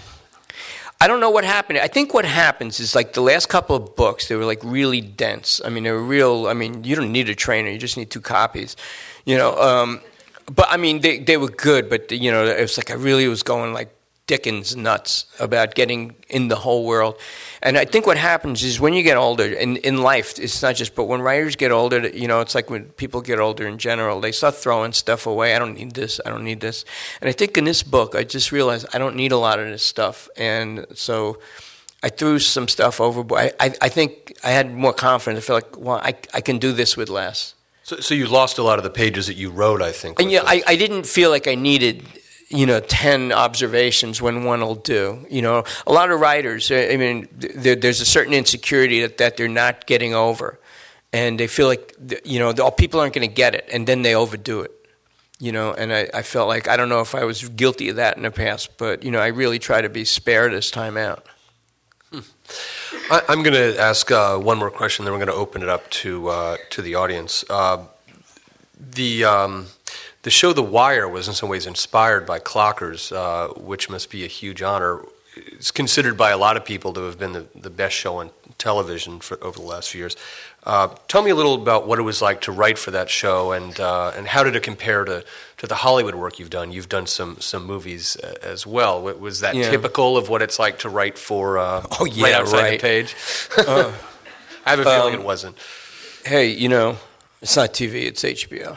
I don't know what happened. I think what happens is like the last couple of books, they were like really dense. I mean, they were real, I mean, you don't need a trainer, you just need two copies, you know. Um, but, I mean, they, they were good, but, you know, it was like I really was going like, Dickens nuts about getting in the whole world. And I think what happens is when you get older, in, in life, it's not just, but when writers get older, you know, it's like when people get older in general, they start throwing stuff away. I don't need this, I don't need this. And I think in this book, I just realized I don't need a lot of this stuff. And so I threw some stuff overboard. I, I, I think I had more confidence. I feel like, well, I, I can do this with less. So, so you lost a lot of the pages that you wrote, I think. And yeah, I, I didn't feel like I needed... you know, ten observations when one will do. You know, a lot of writers, I mean, there, there's a certain insecurity that, that they're not getting over. And they feel like, you know, the, people aren't going to get it, and then they overdo it. You know, and I, I felt like, I don't know if I was guilty of that in the past, but, you know, I really try to be spare this time out. Hmm. I, I'm going to ask uh, one more question, then we're going to open it up to, uh, to the audience. Uh, the... Um, The show The Wire was in some ways inspired by Clockers, uh, which must be a huge honor. It's considered by a lot of people to have been the, the best show on television for, over the last few years. Uh, tell me a little about what it was like to write for that show, and uh, and how did it compare to, to the Hollywood work you've done? You've done some some movies uh, as well. Was that yeah. typical of what it's like to write for uh, oh, yeah, right outside right. the page? uh, I have a feeling um, it wasn't. Hey, you know, it's not T V, it's H B O.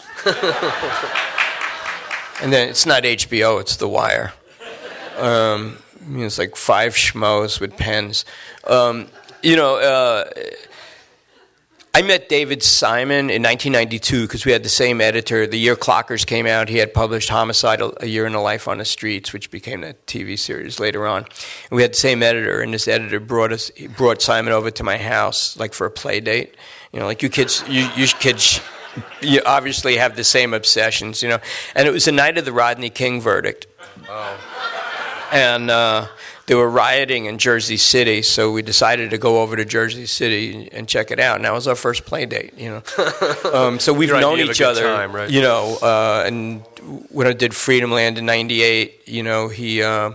And then it's not H B O, it's The Wire. Um, I mean, it's like five schmoes with pens. Um, you know, uh, I met David Simon in nineteen ninety-two because we had the same editor. The year Clockers came out, he had published Homicide, A Year in the Life on the Streets, which became a T V series later on. And we had the same editor, and this editor brought us brought Simon over to my house, like for a play date. You know, like you kids, you, you kids. You obviously have the same obsessions, you know. And it was the night of the Rodney King verdict. Oh. And uh, they were rioting in Jersey City, so we decided to go over to Jersey City and check it out. And that was our first play date, you know. um, so we've Your known idea of each a good other, time, right? you know. Uh, and when I did Freedom Land in ninety-eight, you know, he... Uh,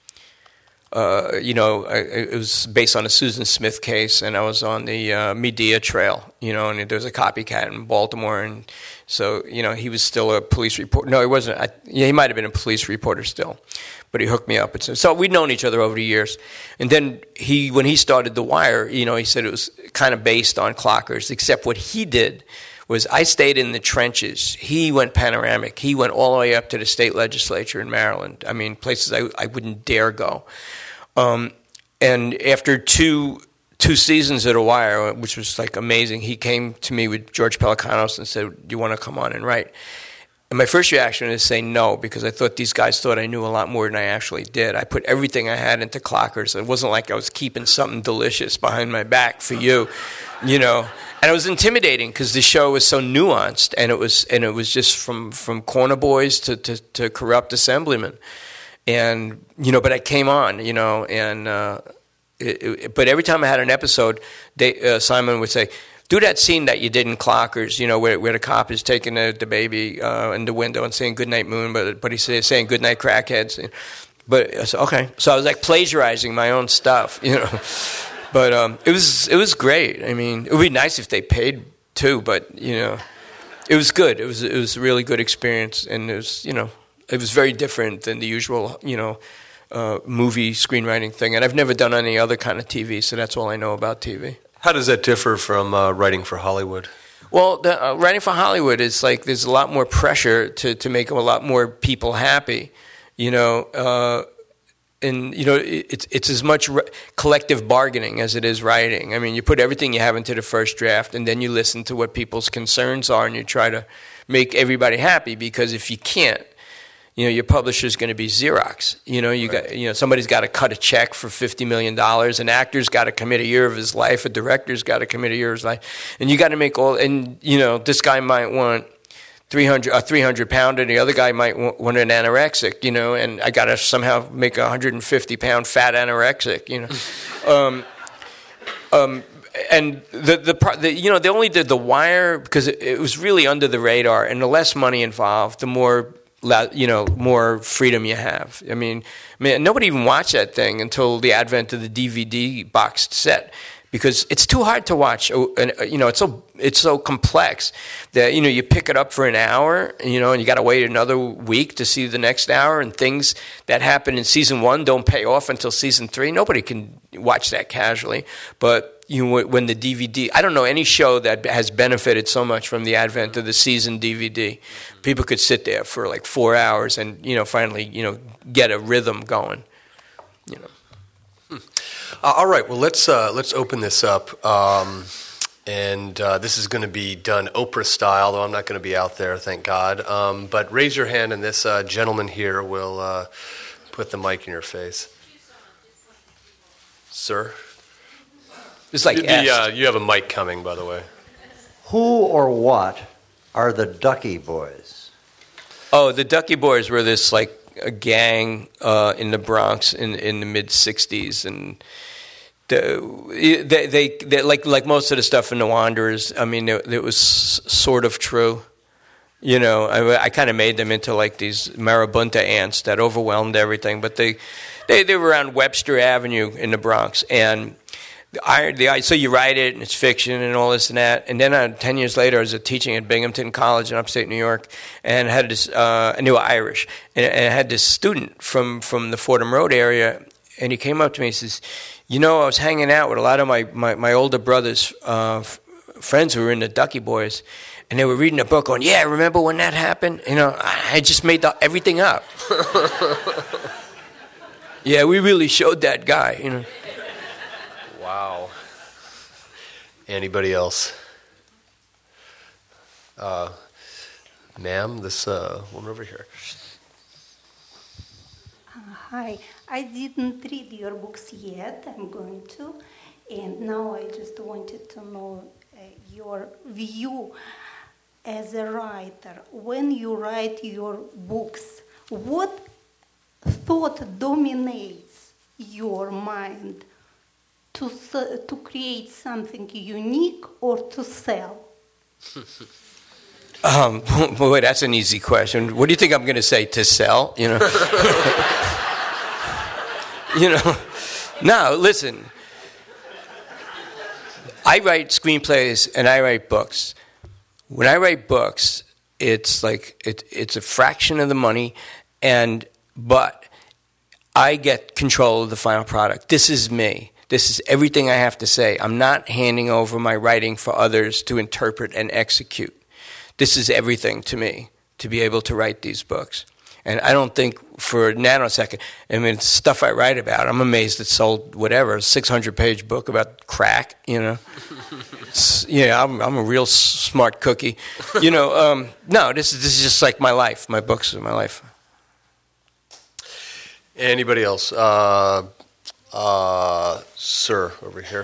Uh, you know, I, it was based on a Susan Smith case, and I was on the uh, Medea Trail, you know, and there was a copycat in Baltimore, and so, you know, he was still a police reporter. No, he wasn't. I, yeah, he might have been a police reporter still, but he hooked me up. So, so we'd known each other over the years. And then he, when he started The Wire, you know, he said it was kind of based on Clockers, except what he did was I stayed in the trenches. He went panoramic. He went all the way up to the state legislature in Maryland. I mean, places I, I wouldn't dare go. Um, and after two two seasons at The Wire, which was like amazing, he came to me with George Pelecanos and said, "Do you want to come on and write?" And my first reaction was to say no, because I thought these guys thought I knew a lot more than I actually did. I put everything I had into Clockers. It wasn't like I was keeping something delicious behind my back for you, you know. And it was intimidating because the show was so nuanced, and it was and it was just from, from corner boys to, to, to corrupt assemblymen. And, you know, but I came on, you know, and, uh, it, it, but every time I had an episode, they, uh, Simon would say, do that scene that you did in Clockers, you know, where, where the cop is taking the, the baby uh, in the window and saying goodnight moon, but but he's saying goodnight crackheads. But I said, okay. So I was like plagiarizing my own stuff, you know. But um, it was it was great. I mean, it would be nice if they paid too, but, you know, it was good. It was, it was a really good experience, and it was, you know, it was very different than the usual, you know, uh, movie screenwriting thing. And I've never done any other kind of T V, so that's all I know about T V. How does that differ from uh, writing for Hollywood? Well, the, uh, writing for Hollywood is like there's a lot more pressure to, to make a lot more people happy. You know, uh, and you know, it's it's as much re- collective bargaining as it is writing. I mean, you put everything you have into the first draft, and then you listen to what people's concerns are, and you try to make everybody happy. Because if you can't, you know, your publisher's going to be Xerox. You know, you right. got you know somebody's got to cut a check for fifty million dollars. An actor's got to commit a year of his life. A director's got to commit a year of his life, and you got to make all. And you know, this guy might want three hundred a three hundred pounder, and the other guy might want an anorexic, you know, and I got to somehow make a one hundred fifty pound fat anorexic, you know. um, um, and the, the the you know they only did The Wire because it, it was really under the radar, and the less money involved, the more you know more freedom you have. I mean, man, nobody even watched that thing until the advent of the D V D boxed set. Because it's too hard to watch, and you know it's so it's so complex that you know you pick it up for an hour, you know, and you got to wait another week to see the next hour, and things that happen in season one don't pay off until season three. Nobody can watch that casually, but you know, when the D V D, I don't know any show that has benefited so much from the advent of the season D V D. People could sit there for like four hours and you know finally you know get a rhythm going, you know. Hmm. Uh, all right, well, let's uh, let's open this up, um, and uh, this is going to be done Oprah style, though I'm not going to be out there, thank God. Um, but raise your hand, and this uh, gentleman here will uh, put the mic in your face. Sir? It's like the, the, uh, you have a mic coming, by the way. Who or what are the Ducky Boys? Oh, the Ducky Boys were this, like, a gang uh, in the Bronx in in the mid sixties, and the, they, they they like like most of the stuff in The Wanderers. I mean, it, it was sort of true. You know, I, I kind of made them into like these marabunta ants that overwhelmed everything. But they they they were on Webster Avenue in the Bronx, and the iron the so you write it and it's fiction and all this and that. And then uh, ten years later, I was teaching at Binghamton College in upstate New York, and I had this uh, I knew Irish, and, and I had this student from from the Fordham Road area, and he came up to me and says, "You know, I was hanging out with a lot of my my, my older brother's uh, f- friends who were in the Ducky Boys." And they were reading a book going, yeah, remember when that happened? You know, I just made the, everything up. Yeah, we really showed that guy, you know. Wow. Anybody else? Uh, ma'am, this uh, woman over here. Uh, hi. I didn't read your books yet. I'm going to. And now I just wanted to know uh, your view as a writer. When you write your books, what thought dominates your mind? To to create something unique or to sell? Um, boy, that's an easy question. What do you think I'm going to say? To sell? You know? You know? No, listen. I write screenplays and I write books. When I write books, it's like it, it's a fraction of the money, and but I get control of the final product. This is me. This is everything I have to say. I'm not handing over my writing for others to interpret and execute. This is everything to me to be able to write these books. And I don't think for a nanosecond, I mean, it's stuff I write about. I'm amazed it sold whatever, a six hundred page book about crack, you know. Yeah, I'm, I'm a real smart cookie. You know, um, no, this is, this is just like my life. My books are my life. Anybody else? Uh, uh, sir, over here.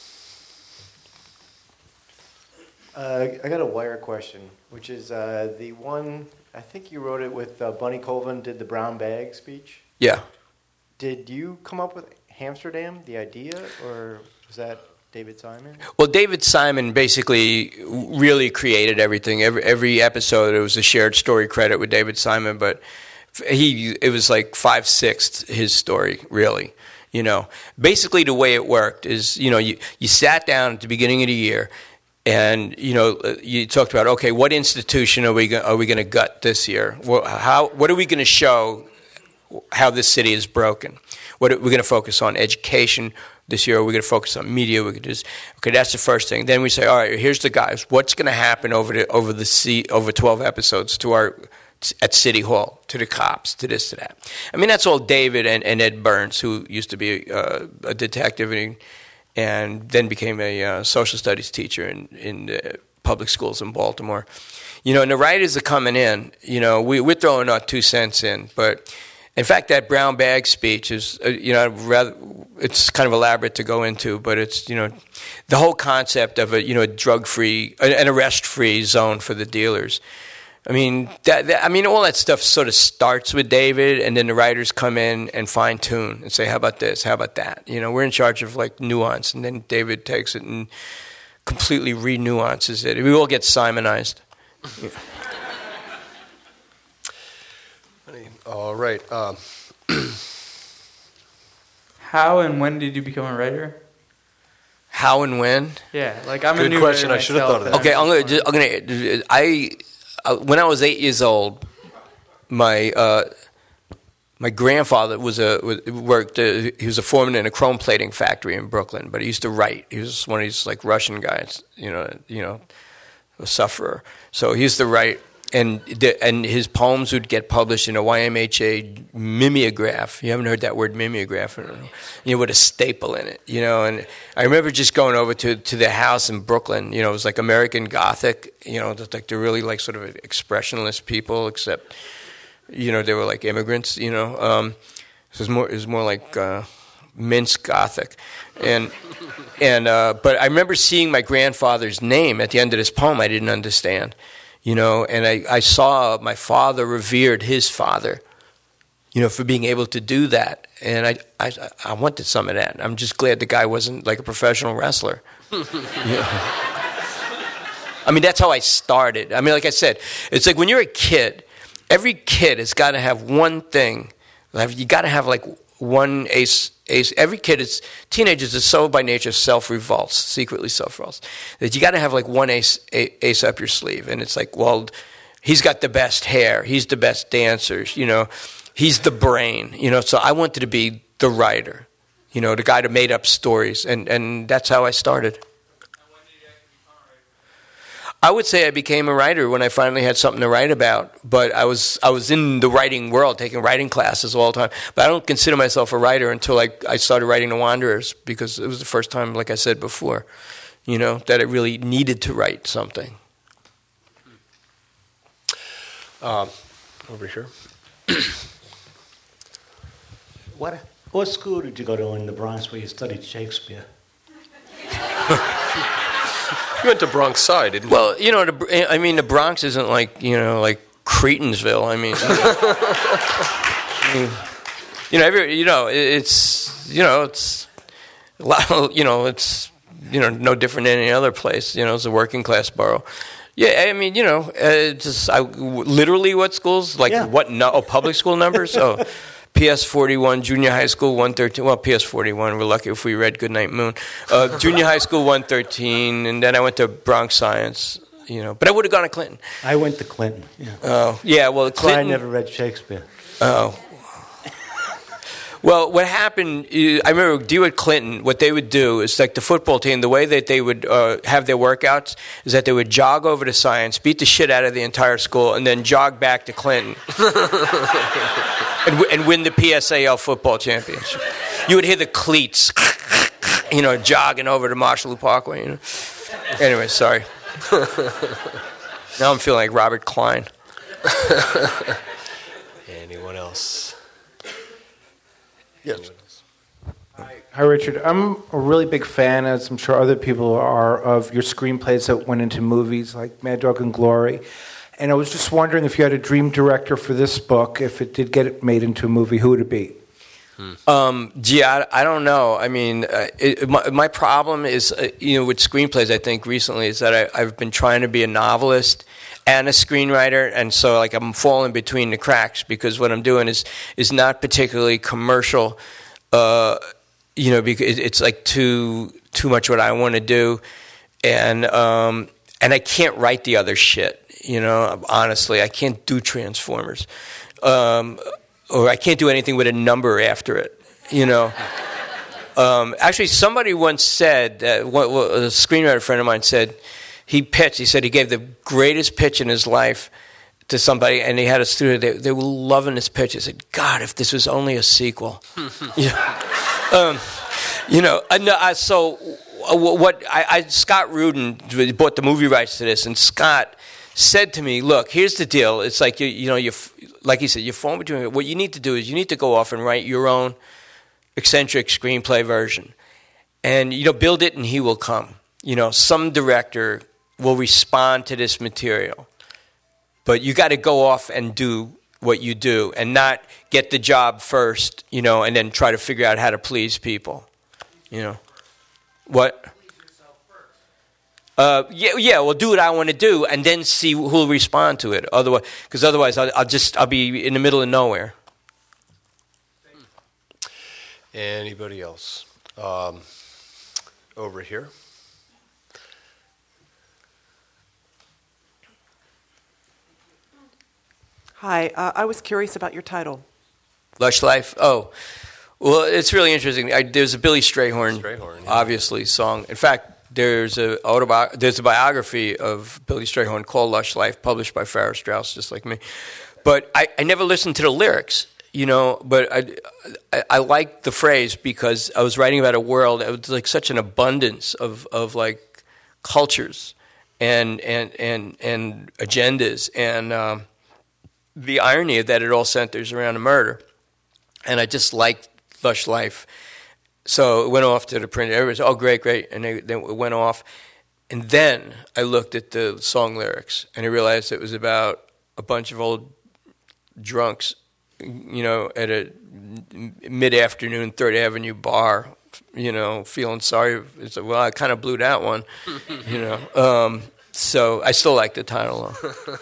Uh, I got a Wire question, which is uh, the one, I think you wrote it with uh, Bunny Colvin did the brown bag speech. Yeah. Did you come up with Hamsterdam, the idea, or was that David Simon? Well, David Simon basically really created everything. Every every episode, it was a shared story credit with David Simon, but he it was like five-sixths his story, really. You know, basically the way it worked is, you know, you, you sat down at the beginning of the year, and you know, you talked about, okay, what institution are we go- are we going to gut this year? Well, how what are we going to show how this city is broken? What are we going to focus on? Education this year? Are we going to focus on media? We could just okay, that's the first thing. Then we say, all right, here's the guys. What's going to happen over the over the sea, over twelve episodes to our at City Hall, to the cops, to this, to that. I mean, that's all David and, and Ed Burns, who used to be uh, a detective and, and then became a uh, social studies teacher in, in the public schools in Baltimore. You know, and the writers are coming in, you know, we, we're throwing our two cents in, but in fact, that brown bag speech is, uh, you know, rather, it's kind of elaborate to go into, but it's, you know, the whole concept of a, you know, a drug-free, an arrest-free zone for the dealers. I mean, that, that, I mean, all that stuff sort of starts with David, and then the writers come in and fine-tune and say, how about this, how about that? You know, we're in charge of, like, nuance, and then David takes it and completely re-nuances it. We all get Simonized. Yeah. All right. Um. How and when did you become a writer? How and when? Yeah, like I'm Good a new question. writer I should have myself, thought of that. Okay, I'm gonna. Just, I'm gonna. I uh, when I was eight years old, my uh, my grandfather was a was, worked. Uh, he was a foreman in a chrome plating factory in Brooklyn, but he used to write. He was one of these like Russian guys, you know, you know, a sufferer. So he used to write. And the, and his poems would get published in a Y M H A mimeograph. You haven't heard that word mimeograph, I don't know. You know, with a staple in it. You know, and I remember just going over to to the house in Brooklyn. You know, it was like American Gothic. You know, just like they're really like sort of expressionless people, except you know they were like immigrants. You know, um, so it was more it was more like uh, Minsk Gothic, and and uh, but I remember seeing my grandfather's name at the end of this poem. I didn't understand. You know, and I, I saw my father revered his father, you know, for being able to do that. And I, I, I wanted some of that. I'm just glad the guy wasn't like a professional wrestler. You know? I mean, that's how I started. I mean, like I said, it's like when you're a kid, every kid has got to have one thing. You got to have like one ace. Ace. Every kid is, teenagers are so by nature self-revolts, secretly self-revolts, that you got to have like one ace, ace up your sleeve. And it's like, well, he's got the best hair. He's the best dancer. You know, he's the brain. You know, so I wanted to be the writer, you know, the guy that made up stories. And, and that's how I started. I would say I became a writer when I finally had something to write about, but I was I was in the writing world, taking writing classes all the time. But I don't consider myself a writer until I, I started writing The Wanderers, because it was the first time, like I said before, you know, that I really needed to write something. Um, over here. What what school did you go to in the Bronx where you studied Shakespeare? You went to Bronx Side, didn't you? Well, you know, the, I mean, the Bronx isn't like, you know, like Cretonsville. I mean, I mean you know, every, you know, it's, you know, it's, a lot, you know, it's, you know, no different than any other place. You know, it's a working class borough. Yeah, I mean, you know, uh, just I, literally what schools? Like yeah. what? No, oh, public school numbers? Oh. P S forty-one, junior high school one thirteen. Well, P S forty-one, we're lucky if we read Goodnight Moon. Uh, junior high school one thirteen, and then I went to Bronx Science, you know. But I would have gone to Clinton. I went to Clinton, yeah. Oh, yeah, well, That's Clinton. why I never read Shakespeare. Oh. Well, what happened, I remember DeWitt Clinton, what they would do is like the football team, the way that they would uh, have their workouts is that they would jog over to Science, beat the shit out of the entire school, and then jog back to Clinton and, w- and win the P S A L football championship. You would hear the cleats, you know, jogging over to Marshall Parkway, you know. Anyway, sorry. Now I'm feeling like Robert Klein. Anyone else? Yes. Hi, hi, Richard. I'm a really big fan, as I'm sure other people are, of your screenplays that went into movies like Mad Dog and Glory. And I was just wondering if you had a dream director for this book, if it did get it made into a movie, who would it be? Hmm. Um, gee, I, I don't know. I mean, uh, it, my, my problem is, uh, you know, with screenplays, I think recently, is that I, I've been trying to be a novelist and a screenwriter, and so like I'm falling between the cracks because what I'm doing is is not particularly commercial. Uh, you know, because it's like too too much what I want to do, and um, and I can't write the other shit. You know, honestly, I can't do Transformers, um, or I can't do anything with a number after it. You know. Um, actually, somebody once said, uh, what, what, a screenwriter friend of mine said. He pitched, he said he gave the greatest pitch in his life to somebody, and they had a studio. They, they were loving this pitch. They said, "God, if this was only a sequel." you know, um, you know I, no, I, so uh, what? I, I Scott Rudin bought the movie rights to this, and Scott said to me, "Look, here's the deal. It's like you, you know, you like he said, you're falling between. What you need to do is you need to go off and write your own eccentric screenplay version, and you know, build it, and he will come. You know, some director will respond to this material." But you got to go off and do what you do and not get the job first, you know, and then try to figure out how to please people, you know. What? Uh, yeah, yeah. Well, do what I want to do and then see who'll respond to it. Otherwise, because otherwise, I'll, I'll just I'll be in the middle of nowhere. Anybody else? Um, over here. Hi, uh, I was curious about your title. Lush Life? Oh, well, it's really interesting. I, there's a Billy Strayhorn, Strayhorn yeah. obviously, song. In fact, there's a autobi- there's a biography of Billy Strayhorn called Lush Life, published by Farrar Straus, just like me. But I, I never listened to the lyrics, you know, but I, I, I liked the phrase because I was writing about a world, it was like such an abundance of, of like cultures and, and, and, and agendas and... Um, the irony of that it all centers around a murder. And I just liked Lush Life. So it went off to the printer. Everybody said, oh, great, great. And they, they went off. And then I looked at the song lyrics, and I realized it was about a bunch of old drunks, you know, at a mid-afternoon Third Avenue bar, you know, feeling sorry. It's like, well, I kind of blew that one, you know. Um, so I still like the title, though.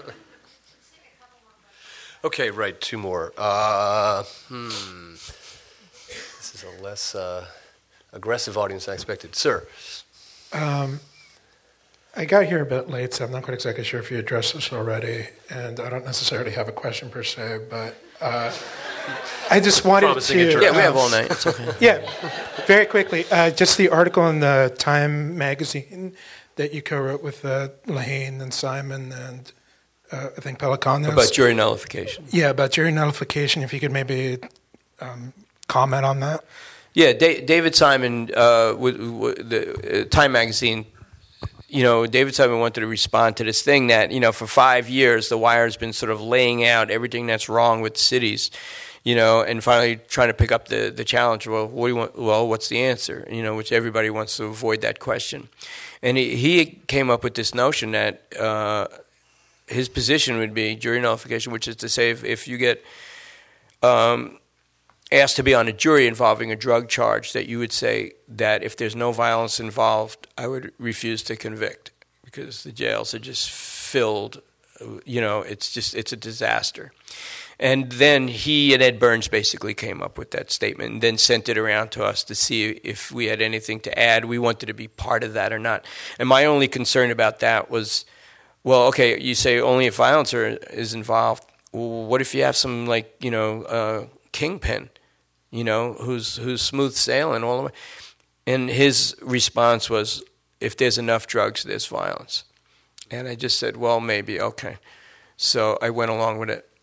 Okay, right, two more. Uh, hmm. This is a less uh, aggressive audience than I expected. Sir. Um, I got here a bit late, so I'm not quite exactly sure if you addressed this already, and I don't necessarily have a question per se, but uh, I just wanted Promising to... Yeah, we um, have all night. It's okay. Yeah, very quickly. Uh, just the article in the Time magazine that you co-wrote with uh, Lehane and Simon and... Uh, I think Pelicanos. About jury nullification. Yeah, about jury nullification. If you could maybe um, comment on that. Yeah, da- David Simon, uh, with, with the uh, Time magazine. You know, David Simon wanted to respond to this thing that, you know, for five years the Wire has been sort of laying out everything that's wrong with cities, you know, and finally trying to pick up the, the challenge. Well, what do you want? Well, what's the answer? You know, which everybody wants to avoid that question, and he, he came up with this notion that. Uh, His position would be jury nullification, which is to say if, if you get um, asked to be on a jury involving a drug charge, that you would say that if there's no violence involved, I would refuse to convict because the jails are just filled. You know, it's just it's a disaster. And then he and Ed Burns basically came up with that statement and then sent it around to us to see if we had anything to add. We wanted to be part of that or not. And my only concern about that was, well, okay, you say only if violence are, is involved. Well, what if you have some, like, you know, uh, kingpin, you know, who's who's smooth sailing all the way? And his response was, if there's enough drugs, there's violence. And I just said, well, maybe, okay. So I went along with it.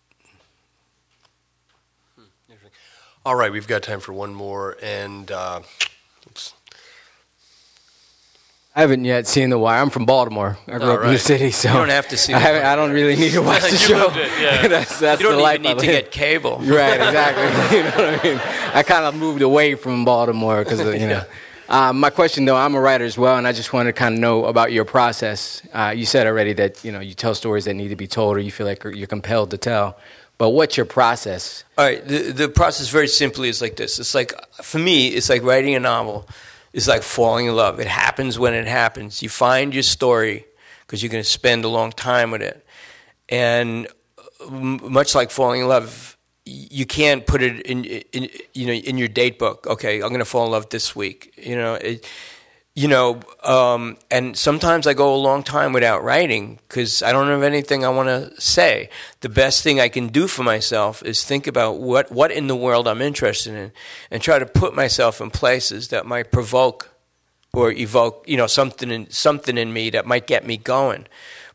All right, we've got time for one more. And, uh, oops. I haven't yet seen The Wire. I'm from Baltimore. I grew All up in the right. city, so You don't have to see I, The haven't, Wire. I don't really need to watch the You show. moved it, yeah. that's that's You don't the life even need I to live. get cable. Right, exactly. You know what I mean? I kind of moved away from Baltimore because, you know. Um, my question, though, I'm a writer as well, and I just wanted to kind of know about your process. Uh, you said already that, you know, you tell stories that need to be told or you feel like you're compelled to tell. But what's your process? All right, the, the process very simply is like this. It's like, for me, it's like writing a novel. It's like falling in love. It happens when it happens. You find your story because you're going to spend a long time with it. And much like falling in love, you can't put it in, in you know, in your date book. Okay, I'm going to fall in love this week. You know, it, you know, um, and sometimes I go a long time without writing because I don't have anything I want to say. The best thing I can do for myself is think about what, what in the world I'm interested in and try to put myself in places that might provoke or evoke, you know, something in, something in me that might get me going.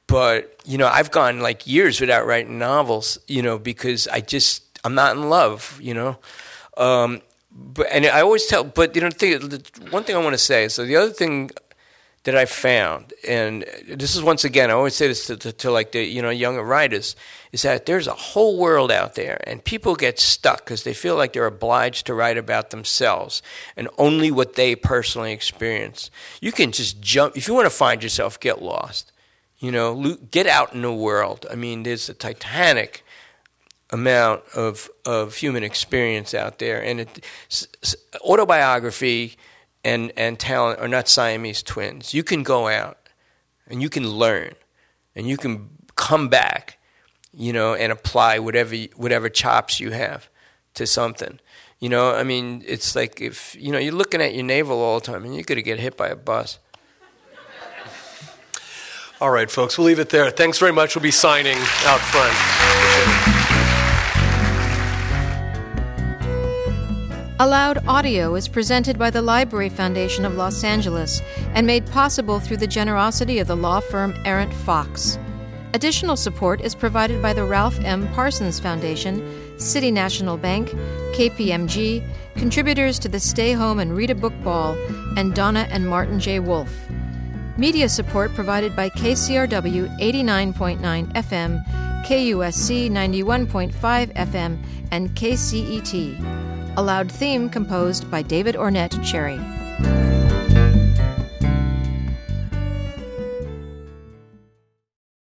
But, you know, I've gone like years without writing novels, you know, because I just, I'm not in love, you know. Um, but and I always tell, but, you know, the thing, the one thing I want to say, so the other thing that I found, and this is once again, I always say this to, to, to like the, you know, younger writers, is that there's a whole world out there, and people get stuck because they feel like they're obliged to write about themselves and only what they personally experience. You can just jump, if you want to find yourself, get lost. You know, get out in the world. I mean, there's a titanic amount of of human experience out there, and it, autobiography and and talent are not Siamese twins. You can go out, and you can learn, and you can come back, you know, and apply whatever whatever chops you have to something. You know, I mean, it's like if you know you're looking at your navel all the time, and you're gonna get hit by a bus. All right, folks, we'll leave it there. Thanks very much. We'll be signing out front. Aloud Audio is presented by the Library Foundation of Los Angeles and made possible through the generosity of the law firm Errant Fox. Additional support is provided by the Ralph M. Parsons Foundation, City National Bank, K P M G, contributors to the Stay Home and Read a Book Ball, and Donna and Martin J. Wolfe. Media support provided by K C R W eighty-nine point nine F M, K U S C ninety-one point five F M, and K C E T. A loud theme composed by David Ornette Cherry.